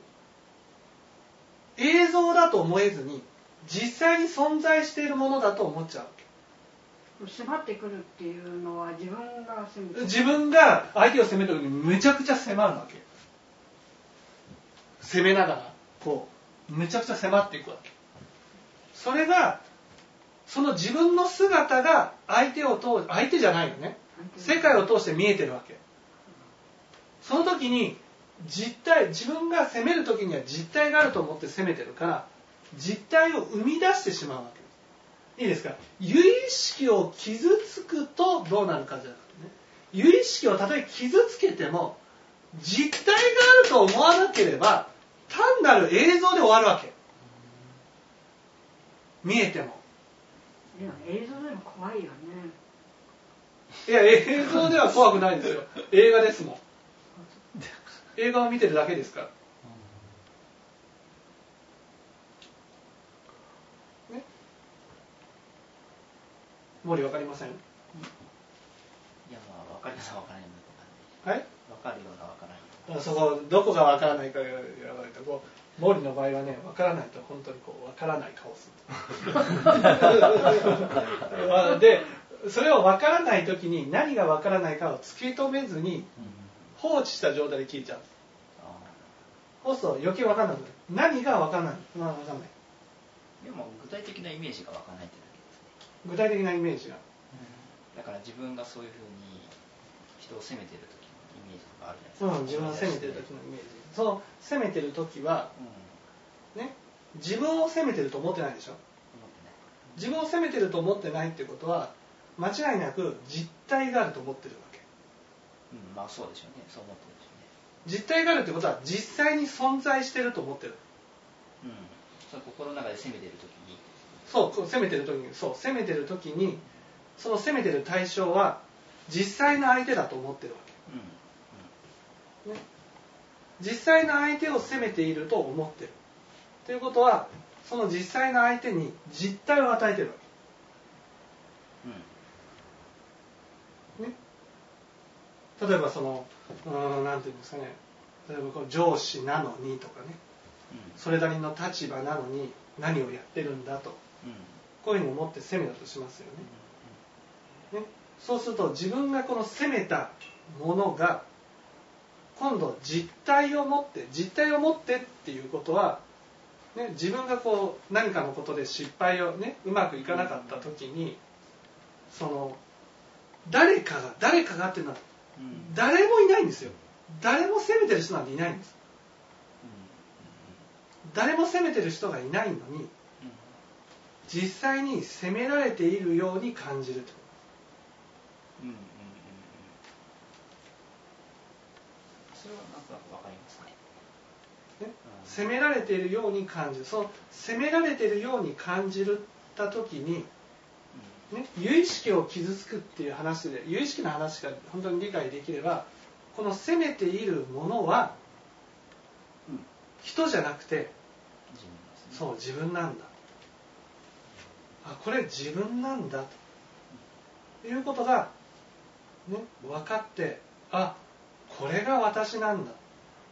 映像だと思えずに実際に存在しているものだと思っちゃうわけ。 迫ってくるっていうのは自分が責めてる。 自分が相手を責めた時にめちゃくちゃ迫るわけ。攻めながらこうめちゃくちゃ迫っていくわけ。それがその自分の姿が相手じゃないよね。世界を通して見えてるわけ。その時に自分が責める時には実体があると思って責めてるから、実体を生み出してしまうわけです。いいですか。由意識を傷つくとどうなるかじゃなくてね、由意識をたとえ傷つけても実体があると思わなければ単なる映像で終わるわけ。見えても。 でも映像でも怖いよね。 いや、映像では怖くないですよ。映画ですもん。映画を見てるだけですから。ね。森わかりません？いや、まあ分かります、分からないのはい？ 分かるような分からないような。 そこどこがわからないか言われたら、森の場合はね、わからないと本当にこうわからない顔する。で、それをわからないときに何がわからないかを突き止めずに放置した状態で聞いちゃう。そうすると余計わかんなくなる。何がわかんない。わかんない。 でも具体的なイメージが分からないってだけですね。 具体的なイメージが。 だから自分がそういうふうに人を責めてる時のイメージとかあるじゃないですか。 自分が責めてる時のイメージ。その責めてる時は、ね、自分を責めてると思ってないでしょ。自分を責めてると思ってないってことは間違いなく実体があると思ってるわけ。 まあそうでしょうね。そう思ってるでしょうね。 実体があるってことは実際に存在してると思ってる。 その心の中で攻めてる時に攻めてる時にその攻めてる対象は実際の相手だと思ってるわけ、ね、実際の相手を責めていると思ってるということはその実際の相手に実体を与えてるわけ、ね、例えばなんていうんですかね、例えばこう上司なのにとかね、それなりの立場なのに何をやってるんだと、こういうふうに思って責めたとしますよね。そうすると自分がこの責めたものが今度実体を持ってっていうことは、ね、自分がこう何かのことで失敗をねうまくいかなかった時にその誰かがっていうのは誰もいないんですよ。誰も責めてる人なんていないんです。誰も責めてる人がいないのに実際に責められているように感じると。 それはなんとなくわかりますね。 責められているように感じる。その責められているように感じた時に、ね、由意識を傷つくっていう話で由意識の話が本当に理解できればこの責めているものは人じゃなくてそう自分なんだ。これ自分なんだということが、ね、分かってこれが私なんだ。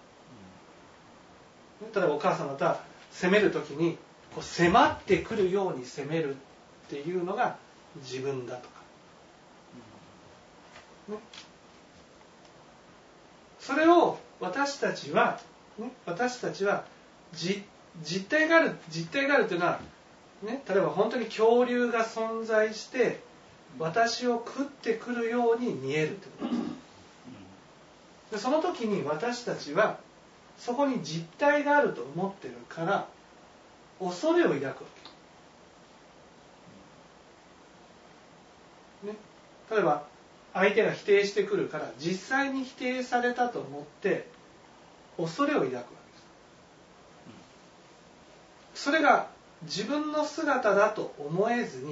例えばお母さんだったら責めるときにこう迫ってくるように責めるっていうのが自分だとか、ね、それを私たちは実体があるというのは、ね、例えば本当に恐竜が存在して私を食ってくるように見えるということです。でその時に私たちはそこに実体があると思ってるから恐れを抱くわけ、ね、例えば相手が否定してくるから実際に否定されたと思って恐れを抱くわけです。それが自分の姿だと思えずに、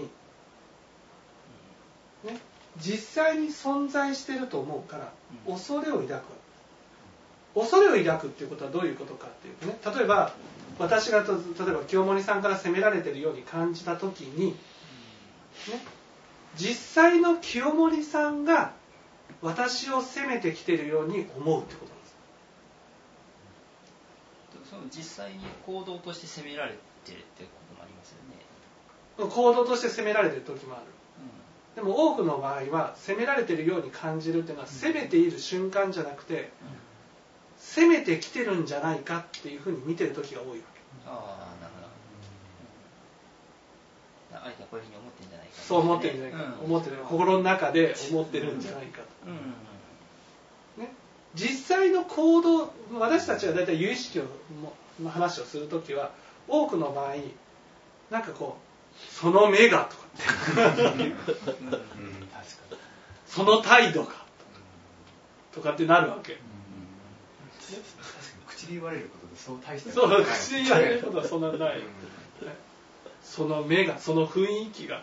ね、実際に存在していると思うから恐れを抱くわけ。恐れを抱くっていうことはどういうことかっていうとね、例えば私が例えば清盛さんから責められているように感じた時に、ね、実際の清盛さんが私を責めてきているように思うってことなんです。 その実際に行動として責められてるってこともありますよね。 行動として責められている時もある、でも多くの場合は責められているように感じるっていうのは責めている瞬間じゃなくて、攻めてきてるんじゃないかっていうふうに見てる時が多いわけ。 なるほど。相手はこういうふうに思ってるんじゃないか、 そう思ってるんじゃないか、思ってる、心の中で思ってるんじゃないかと、ね、実際の行動、私たちが大体有意識の話をする時は多くの場合なんかこうその目がとかってその態度がとかってなるわけ。 口で言われることでそう大したそう口で言われることはそんなない、その目がその雰囲気が、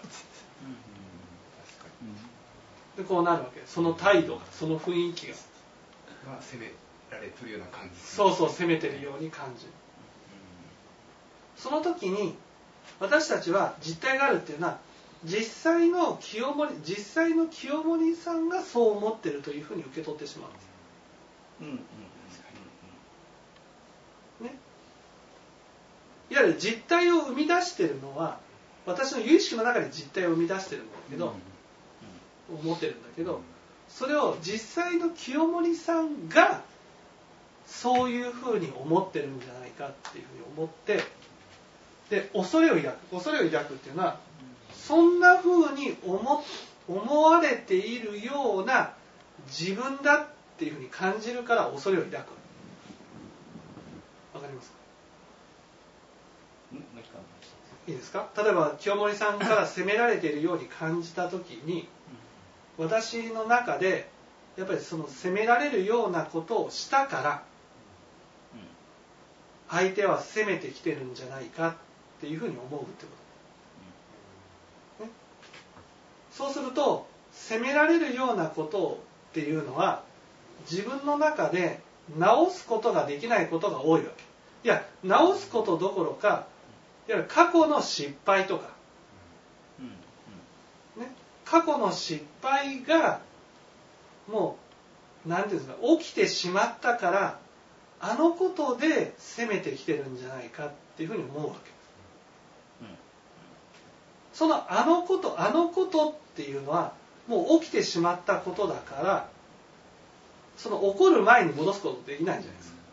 でこうなるわけ。その態度がその雰囲気が責められてるような感じ。 そう責めてるように感じる。その時に私たちは実体があるっていうのは実際の清盛さんがそう思ってるというふうに受け取ってしまうんです。ね、いわゆる実体を生み出しているのは私の有意識の中で実体を生み出しているんだけど、思ってるんだけど、それを実際の清盛さんがそういうふうに思ってるんじゃないかっていうふうに思って、で恐れを抱くっていうのはそんなふうに思われているような自分だっていうふうに感じるから恐れを抱く。わかりますか？いいですか？例えば清盛さんから責められているように感じた時に私の中でやっぱりその責められるようなことをしたから相手は攻めてきてるんじゃないかっていうふうに思うってこと、ね、そうすると責められるようなことっていうのは自分の中で直すことができないことが多いわけ。いや、直すことどころか、いわゆる過去の失敗とか、ね、過去の失敗がもう何ていうんですか、起きてしまったからあのことで攻めてきてるんじゃないかっていうふうに思うわけです。そのあのことっていうのはもう起きてしまったことだから、その起こる前に戻すことできないじゃないですか、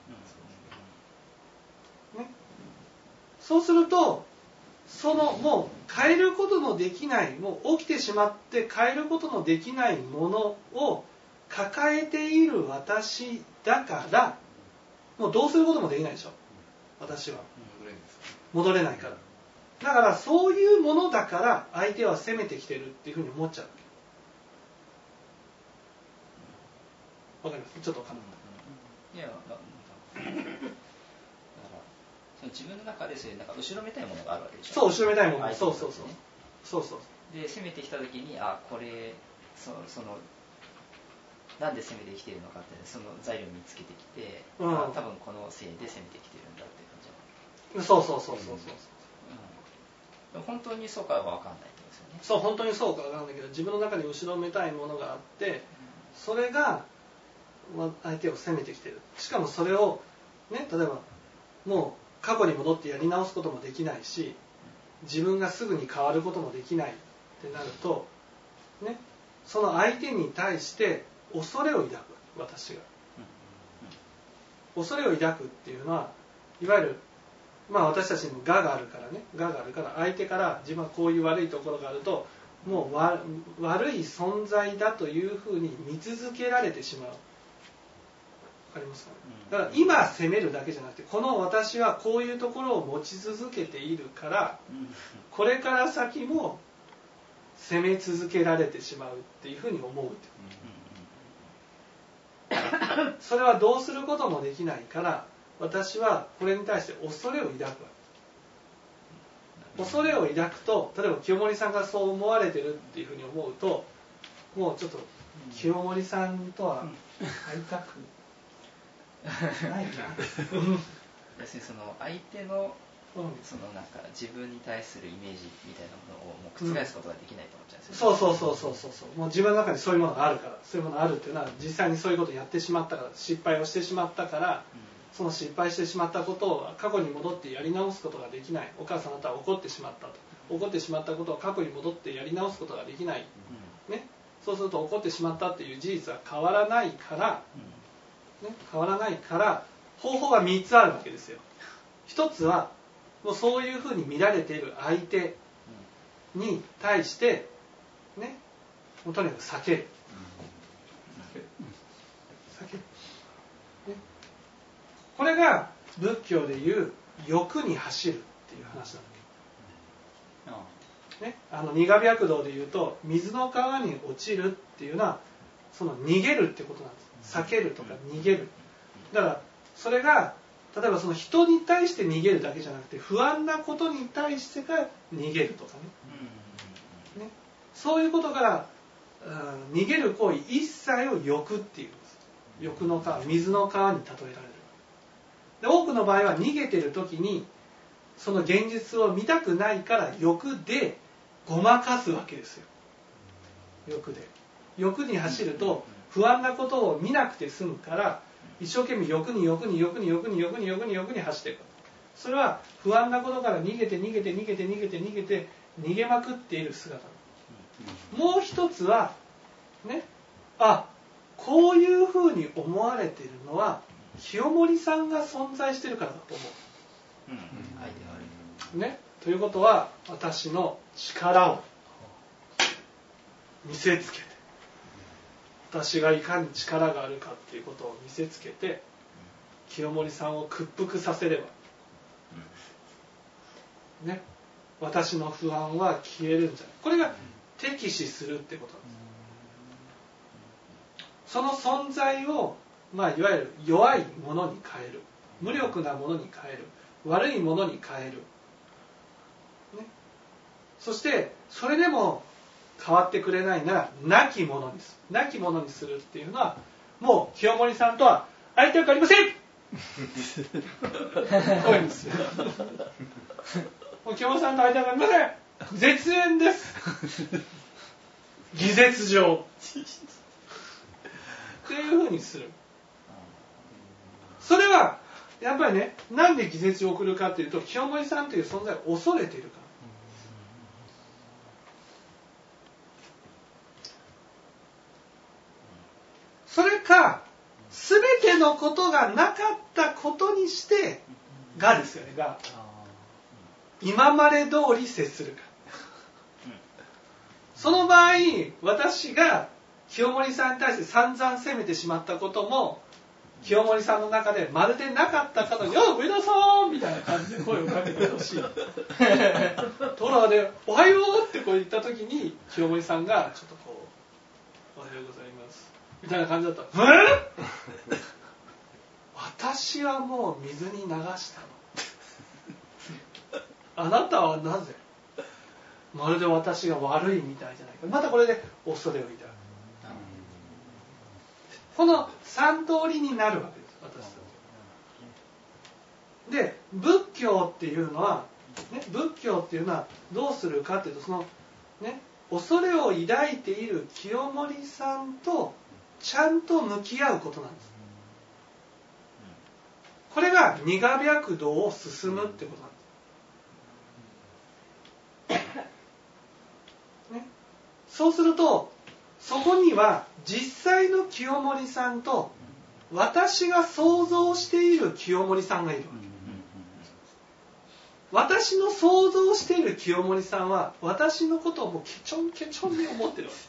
ね、そうするとそのもう変えることのできない、もう起きてしまって変えることのできないものを抱えている私だから、もうどうすることもできないでしょ、私は戻れないから。だからそういうものだから相手は攻めてきてるっていうふうに思っちゃうわけ。わかります？ちょっと分かんない。 いや、だからその自分の中でそういうなんか後ろめたいものがあるわけでしょ。 そう、後ろめたいもの、そうそうそう、そうそう。 で攻めてきた時に、あ、これそのなんで攻めてきているのかってその材料を見つけてきて、多分このせいで攻めてきてるんだっていう感じ。そうそうそうそうそう。本当にそうかは分かんないってことですよね。そう、本当にそうかは分かんないけど、自分の中に後ろめたいものがあって、それが相手を攻めてきてる。しかもそれをね、例えばもう過去に戻ってやり直すこともできないし、自分がすぐに変わることもできないってなると、ね、その相手に対して恐れを抱く、私が。恐れを抱くっていうのは、いわゆるまあ私たちにも我があるからね、我があるから相手から自分はこういう悪いところがあると、もう悪い存在だというふうに見続けられてしまう。わかりますかね？だから今責めるだけじゃなくて、この私はこういうところを持ち続けているから、これから先も責め続けられてしまうっていうふうに思うって。それはどうすることもできないから、私はこれに対して恐れを抱くわけ。恐れを抱くと、例えば清盛さんがそう思われてるっていうふうに思うと、もうちょっと清盛さんとは会いたくないな。 要するにその相手のそのなんか自分に対するイメージみたいなものをもう覆すことができないと思っちゃうんですよね。 そう。もう自分の中にそういうものがあるから、そういうものがあるっていうのは実際にそういうことをやってしまったから、失敗をしてしまったから。その失敗してしまったことを過去に戻ってやり直すことができない。お母さんあなたは怒ってしまったと。怒ってしまったことを過去に戻ってやり直すことができない、ね、そうすると怒ってしまったっていう事実は変わらないから、ね、変わらないから方法が3つあるわけですよ。1つはもうそういうふうに見られている相手に対してね、もうとにかく避ける。これが仏教でいう欲に走るっていう話なんだけど、ね、二河白道でいうと水の川に落ちるっていうのはその逃げるってことなんです。避けるとか逃げる。だからそれが例えばその人に対して逃げるだけじゃなくて、不安なことに対してから逃げるとかね、そういうことから逃げる行為一切を欲っていうんです。欲の川、水の川に例えられる。で多くの場合は逃げてる時にその現実を見たくないから欲でごまかすわけですよ。欲に走ると不安なことを見なくて済むから、一生懸命欲に走っていく。それは不安なことから逃げまくっている姿。もう一つはね、こういうふうに思われているのは清盛さんが存在しているからだと思う、ね、ということは私の力を見せつけて、私がいかに力があるかっていうことを見せつけて清盛さんを屈服させれば、ね、私の不安は消えるんじゃない。これが敵視するってことなんです。その存在をいわゆる弱いものに変える。 無力なものに変える、悪いものに変える、ね、そしてそれでも変わってくれないならなきものにする。なきものにするっていうのは、もう清盛さんとは相手は変わりませんこういうんですよ。もう清盛さんと相手は変わりません、絶縁です、偽絶上っていうふうにする。それはやっぱりね、なんで偽絶を送るかっていうと、清盛さんという存在を恐れているから。それか、全てのことがなかったことにしてがですよね、が今まで通り接するか。その場合、私が清盛さんに対して散々責めてしまったことも、清盛さんの中でまるでなかったかのよう、上田さんみたいな感じで声をかけてほしい。トラでおはようってこう言った時に、清盛さんがちょっとこう、おはようございますみたいな感じだったら、私はもう水に流したの。あなたはなぜまるで私が悪いみたいじゃないか。またこれで恐れを抱く。この3通りになるわけです、私たち。で、仏教っていうのは、ね、仏教っていうのはどうするかっていうと、そのね、恐れを抱いている清盛さんとちゃんと向き合うことなんです。これが二河白道を進むってことなんです。ね、そうすると、そこには実際の清盛さんと私が想像している清盛さんがいるわけ。私の想像している清盛さんは私のことをもうケチョンケチョンに思ってるわ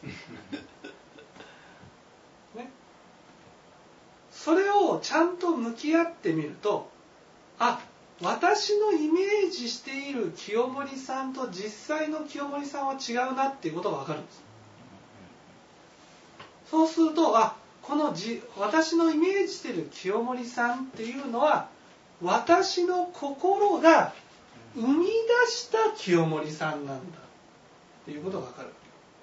け、ね、それをちゃんと向き合ってみると、あ、私のイメージしている清盛さんと実際の清盛さんは違うなっていうことが分かるんです。そうすると、あ、この私のイメージしている清盛さんっていうのは私の心が生み出した清盛さんなんだっていうことが分かる。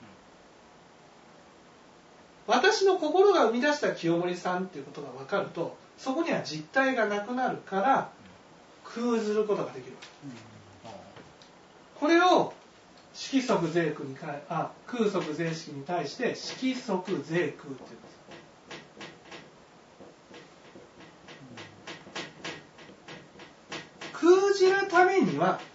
私の心が生み出した清盛さんっていうことが分かると、そこには実体がなくなるから空ずることができる。これを色即是空に空即是色に対して色即是空っていうんです。空じるため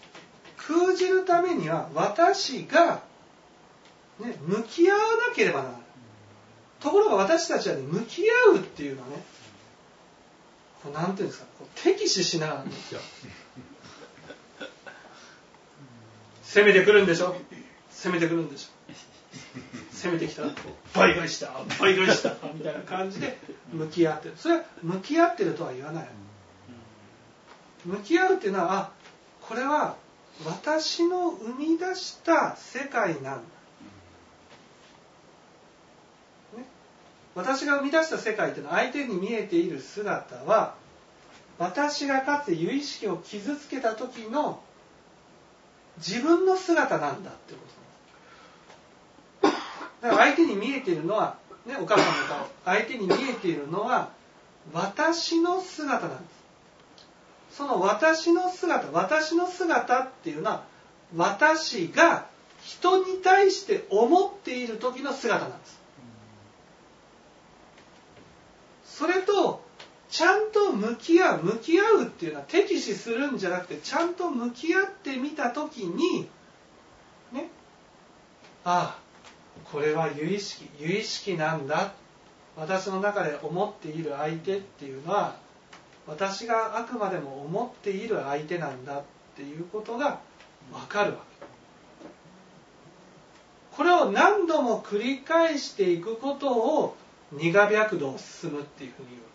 には私が、ね、向き合わなければならない。ところが私たちはね、向き合うっていうのはね、こうなんていうんですか、こう敵視しながらなんですよ。攻めてくるんでしょ、攻めてくるんでしょ、攻めてきたらこう倍返した倍返したみたいな感じで向き合ってる。それは向き合ってるとは言わない。向き合うっていうのは、あ、これは私の生み出した世界なんだ、ね、私が生み出した世界っていうのは、相手に見えている姿は私がかつて由意識を傷つけた時の自分の姿なんだってことなんです。だから相手に見えているのは、ね、お母さんの顔、相手に見えているのは私の姿なんです。その私の姿っていうのは、私が人に対して思っている時の姿なんです。それとちゃんと向き合うっていうのは、敵視するんじゃなくて、ちゃんと向き合ってみた時にね、ああ、これは由意識なんだ、私の中で思っている相手っていうのは私があくまでも思っている相手なんだっていうことが分かるわけ。これを何度も繰り返していくことを二河白道を進むっていうふうに言う。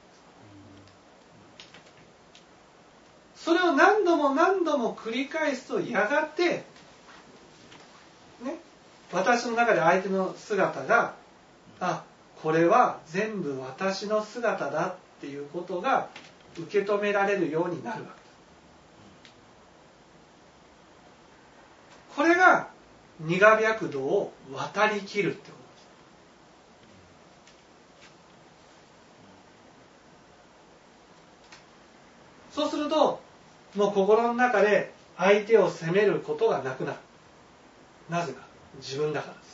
それを何度も繰り返すと、やがてね、私の中で相手の姿が、あ、これは全部私の姿だっていうことが受け止められるようになるわけです。これが二河白道を渡りきるってことです。そうするともう心の中で相手を責めることがなくなる。なぜか自分だからです。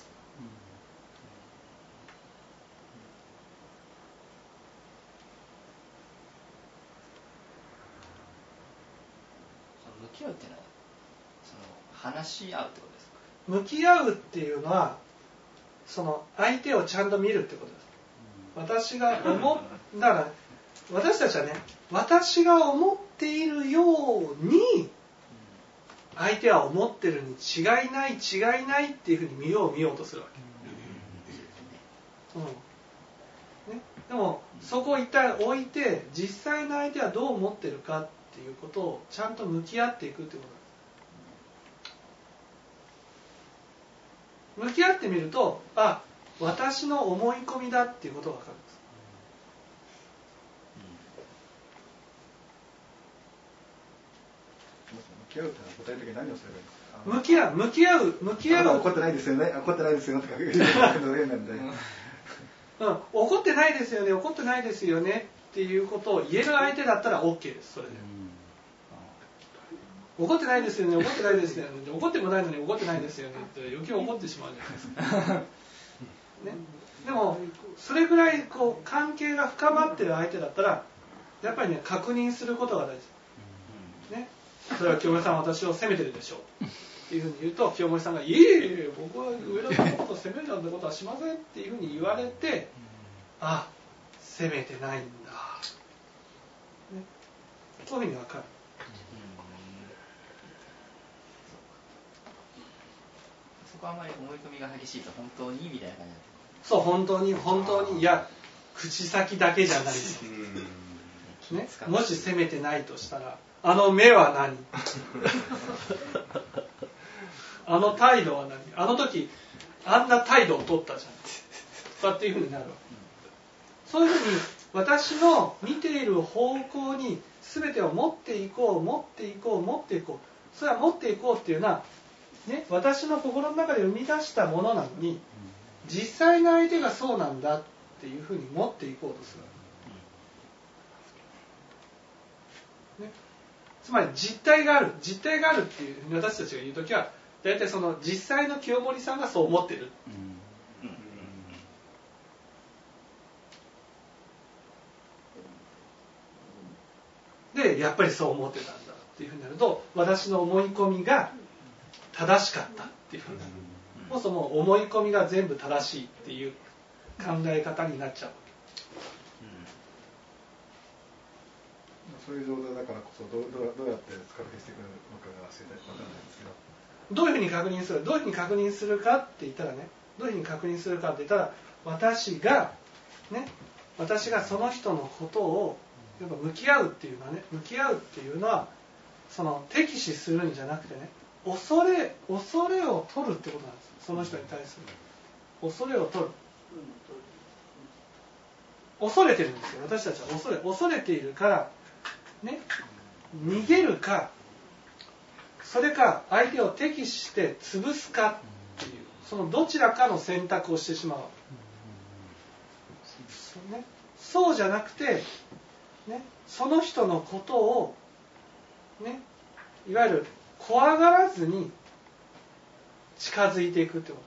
向き合うっていうのはその話し合うってことですか？ 向き合うっていうのはその相手をちゃんと見るってことです。私がだから私たちはね、私が思っているように相手は思ってるに違いないっていうふうに見ようとするわけ、ね、でもそこを一旦置いて実際の相手はどう思ってるかっていうことをちゃんと向き合っていくってことなんです。向き合ってみると、あ、私の思い込みだっていうことが分かるんです。 向き合うってのは具体的に何をすればいいんですか？ 向き合う。 怒ってないですよね。怒ってないですよとか言うの例なんで。 怒ってないですよね、怒ってないですよねっていうことを言える相手だったら OK です。それで。怒ってないですよね、怒ってないですよね、怒ってもないのに怒ってないですよねって余計怒ってしまうじゃないですか。ね、でもそれぐらいこう関係が深まってる相手だったらやっぱりね確認することが大事。ね。それは清盛さんは私を責めてるでしょうっていうふうに言うと清盛さんがいえ僕は上田さんのことを責めるなんてことはしませんっていうふうに言われて、あ、責めてないんだ、ね、そういうふうに分かる。 そこはあまり思い込みが激しいと本当にみたいな感じなんですか？ そう、本当にいや口先だけじゃないですね。もし責めてないとしたらあの目は何あの態度は何、あの時あんな態度を取ったじゃんとかっていうふうになるわけ。そういうふうに私の見ている方向に全てを持っていこう。それは持っていこうっていうのは、ね、私の心の中で生み出したものなのに実際の相手がそうなんだっていうふうに持っていこうとするわけ。ね、つまり実体があるっていうふうに私たちが言うときは大体その実際の清盛さんがそう思ってる、でやっぱりそう思ってたんだっていうふうになると私の思い込みが正しかったっていうふうになる。もうその思い込みが全部正しいっていう考え方になっちゃう。 そういう状態だからこそどうやって確認していくのかが知りたい分からないんですけど、 どういうふうに確認するかって言ったらね、私がその人のことをやっぱ向き合うっていうのはその敵視するんじゃなくてね、恐れを取るってことなんです。その人に対する恐れを取る。恐れてるんですよ。私たちは恐れているからね、逃げるかそれか相手を敵視して潰すかっていうそのどちらかの選択をしてしまう。そうじゃなくて、ね、その人のことを、ね、いわゆる怖がらずに近づいていくってことです。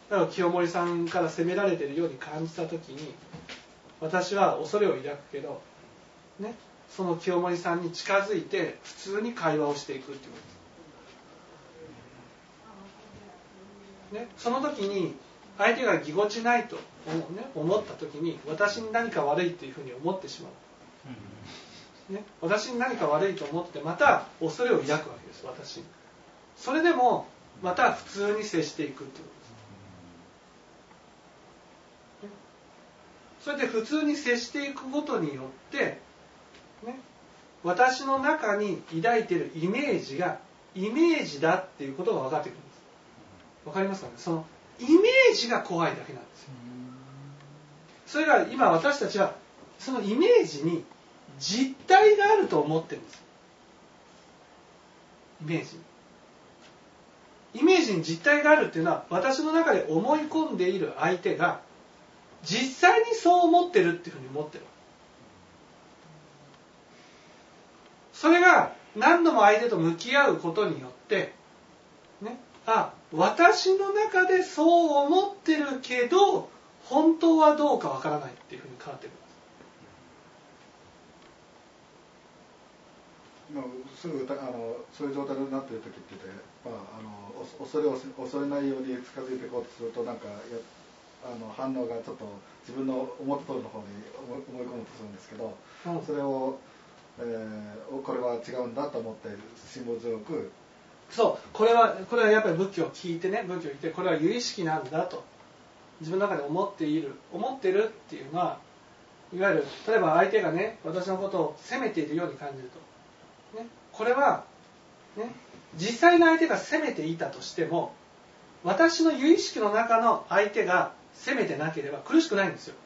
だから清盛さんから責められているように感じたときに私は恐れを抱くけど、ね、その清盛さんに近づいて普通に会話をしていくっていうことです、ね、その時に相手がぎこちないと思った時に私に何か悪いっていうふうに思ってしまう、ね、私に何か悪いと思ってまた恐れを抱くわけです。私にそれでもまた普通に接していくっていうことです。それで普通に接していくことによって、ね、私の中に抱いているイメージがイメージだっていうことが分かってくるんです。分かりますかね。そのイメージが怖いだけなんですよ。それが今私たちはそのイメージに実体があると思ってるんです。イメージに実体があるっていうのは、私の中で思い込んでいる相手が実際にそう思ってるっていうふうに思ってる。それが何度も相手と向き合うことによってね、私の中でそう思ってるけど本当はどうかわからないっていうふうに変わってくる。 すぐそういう状態になっている時って、恐れないように近づいていこうとすると反応がちょっと自分の思った通りの方に思い込もうとするんですけど、それを、これは違うんだと思って辛抱強く、 そうこれはやっぱり仏教を聞いてこれは有意識なんだと自分の中で思ってるっていうのは、いわゆる例えば相手がね私のことを責めているように感じると。これは、実際の相手が責めていたとしても私の有意識の中の相手が責めてなければ苦しくないんですよ。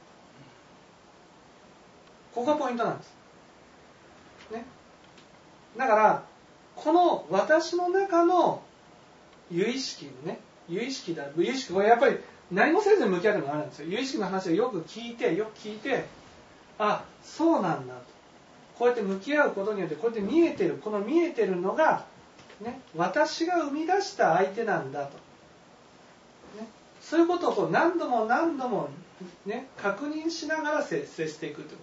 ここがポイントなんです、だからこの私の中の有意識これやっぱり何もせずに向き合うのがあるんですよ。有意識の話をよく聞いてそうなんだと、こうやって向き合うことによってこうやって見えてる、この見えてるのが、私が生み出した相手なんだと、そういうことを何度も、確認しながら接していくという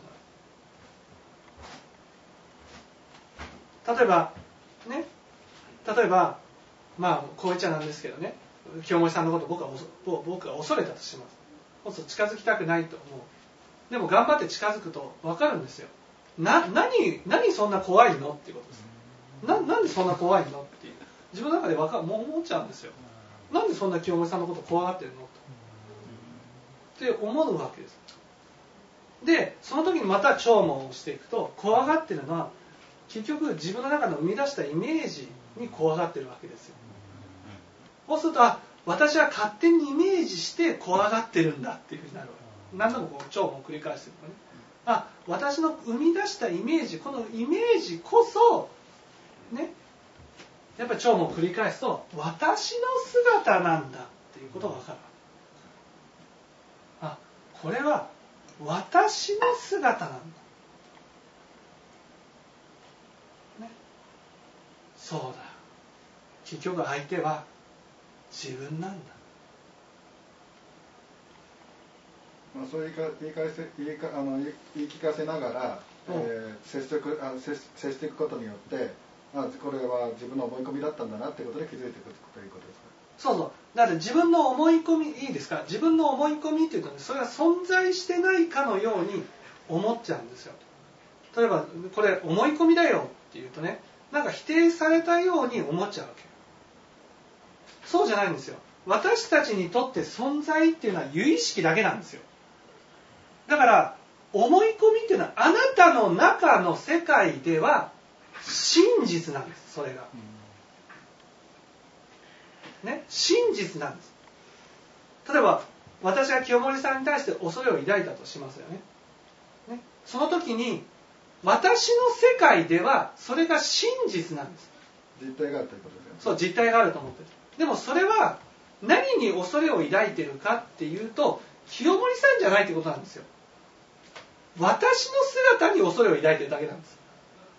ことなんです。例えばこう言っちゃなんですけどね、清盛さんのことを僕が恐れたとします。近づきたくないと思う。でも頑張って近づくと分かるんですよ。何そんな怖いのっていうことです。なんでそんな怖いのっていう自分の中でもう思っちゃうんですよ。なんでそんな清盛さんのこと怖がってるのって思うわけです。でその時にまた聴聞をしていくと、怖がってるのは結局自分の中の生み出したイメージに怖がってるわけですよ。そうすると私は勝手にイメージして怖がってるんだっていうふうになるわけ。何度も聴聞を繰り返してるのね。私の生み出したイメージ、このイメージこそやっぱり聴聞を繰り返すと私の姿なんだっていうことが分かる。これは私の姿なんだ、そうだ、結局相手は自分なんだ。 そう言い聞かせながら、接していくことによってこれは自分の思い込みだったんだなっていうことで気づいていくということですか。 そうだって自分の思い込み、いいですか、自分の思い込みっていうと、それが存在してないかのように思っちゃうんですよ。例えばこれ思い込みだよっていうと否定されたように思っちゃうわけ。そうじゃないんですよ。私たちにとって存在っていうのは有意識だけなんですよ。だから思い込みっていうのはあなたの中の世界では真実なんです。それが真実なんです。例えば私が清盛さんに対して恐れを抱いたとしますよね。その時に私の世界ではそれが真実なんです。 実体があるということですよね。 そう、実体があると思ってる。でもそれは何に恐れを抱いてるかっていうと、清盛さんじゃないってことなんですよ。私の姿に恐れを抱いてるだけなんです。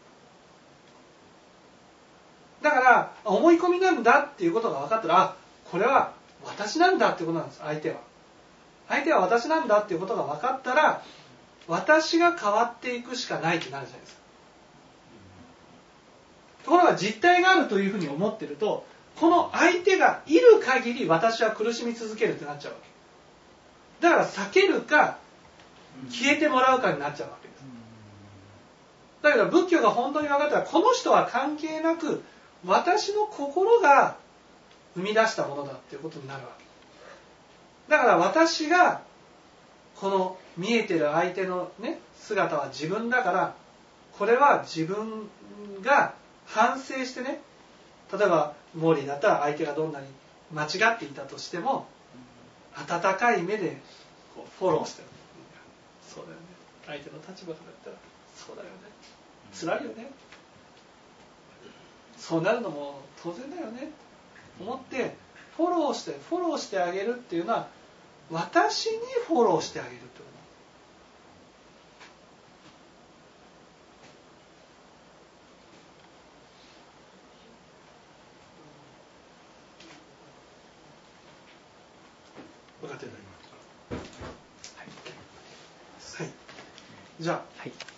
だから思い込みなんだっていうことが分かったら、これは私なんだってことなんです。相手は私なんだっていうことが分かったら、私が変わっていくしかないってなるじゃないですか。ところが実体があるというふうに思ってると、この相手がいる限り私は苦しみ続けるってなっちゃうわけ。だから避けるか消えてもらうかになっちゃうわけです。だけど仏教が本当に分かったら、この人は関係なく私の心が生み出したものだっていうことになるわけだから、私がこの見えてる相手の姿は自分だから、これは自分が反省して例えばモーリーだったら相手がどんなに間違っていたとしても温かい目でこうフォローしてる。そうだよね、相手の立場から言ったらそうだよね、 辛いよね、そうなるのも当然だよねと思ってフォローしてあげるっていうのは、私にフォローしてあげるってこと分かっていただきますか。はい、はい、じゃあ、 はい。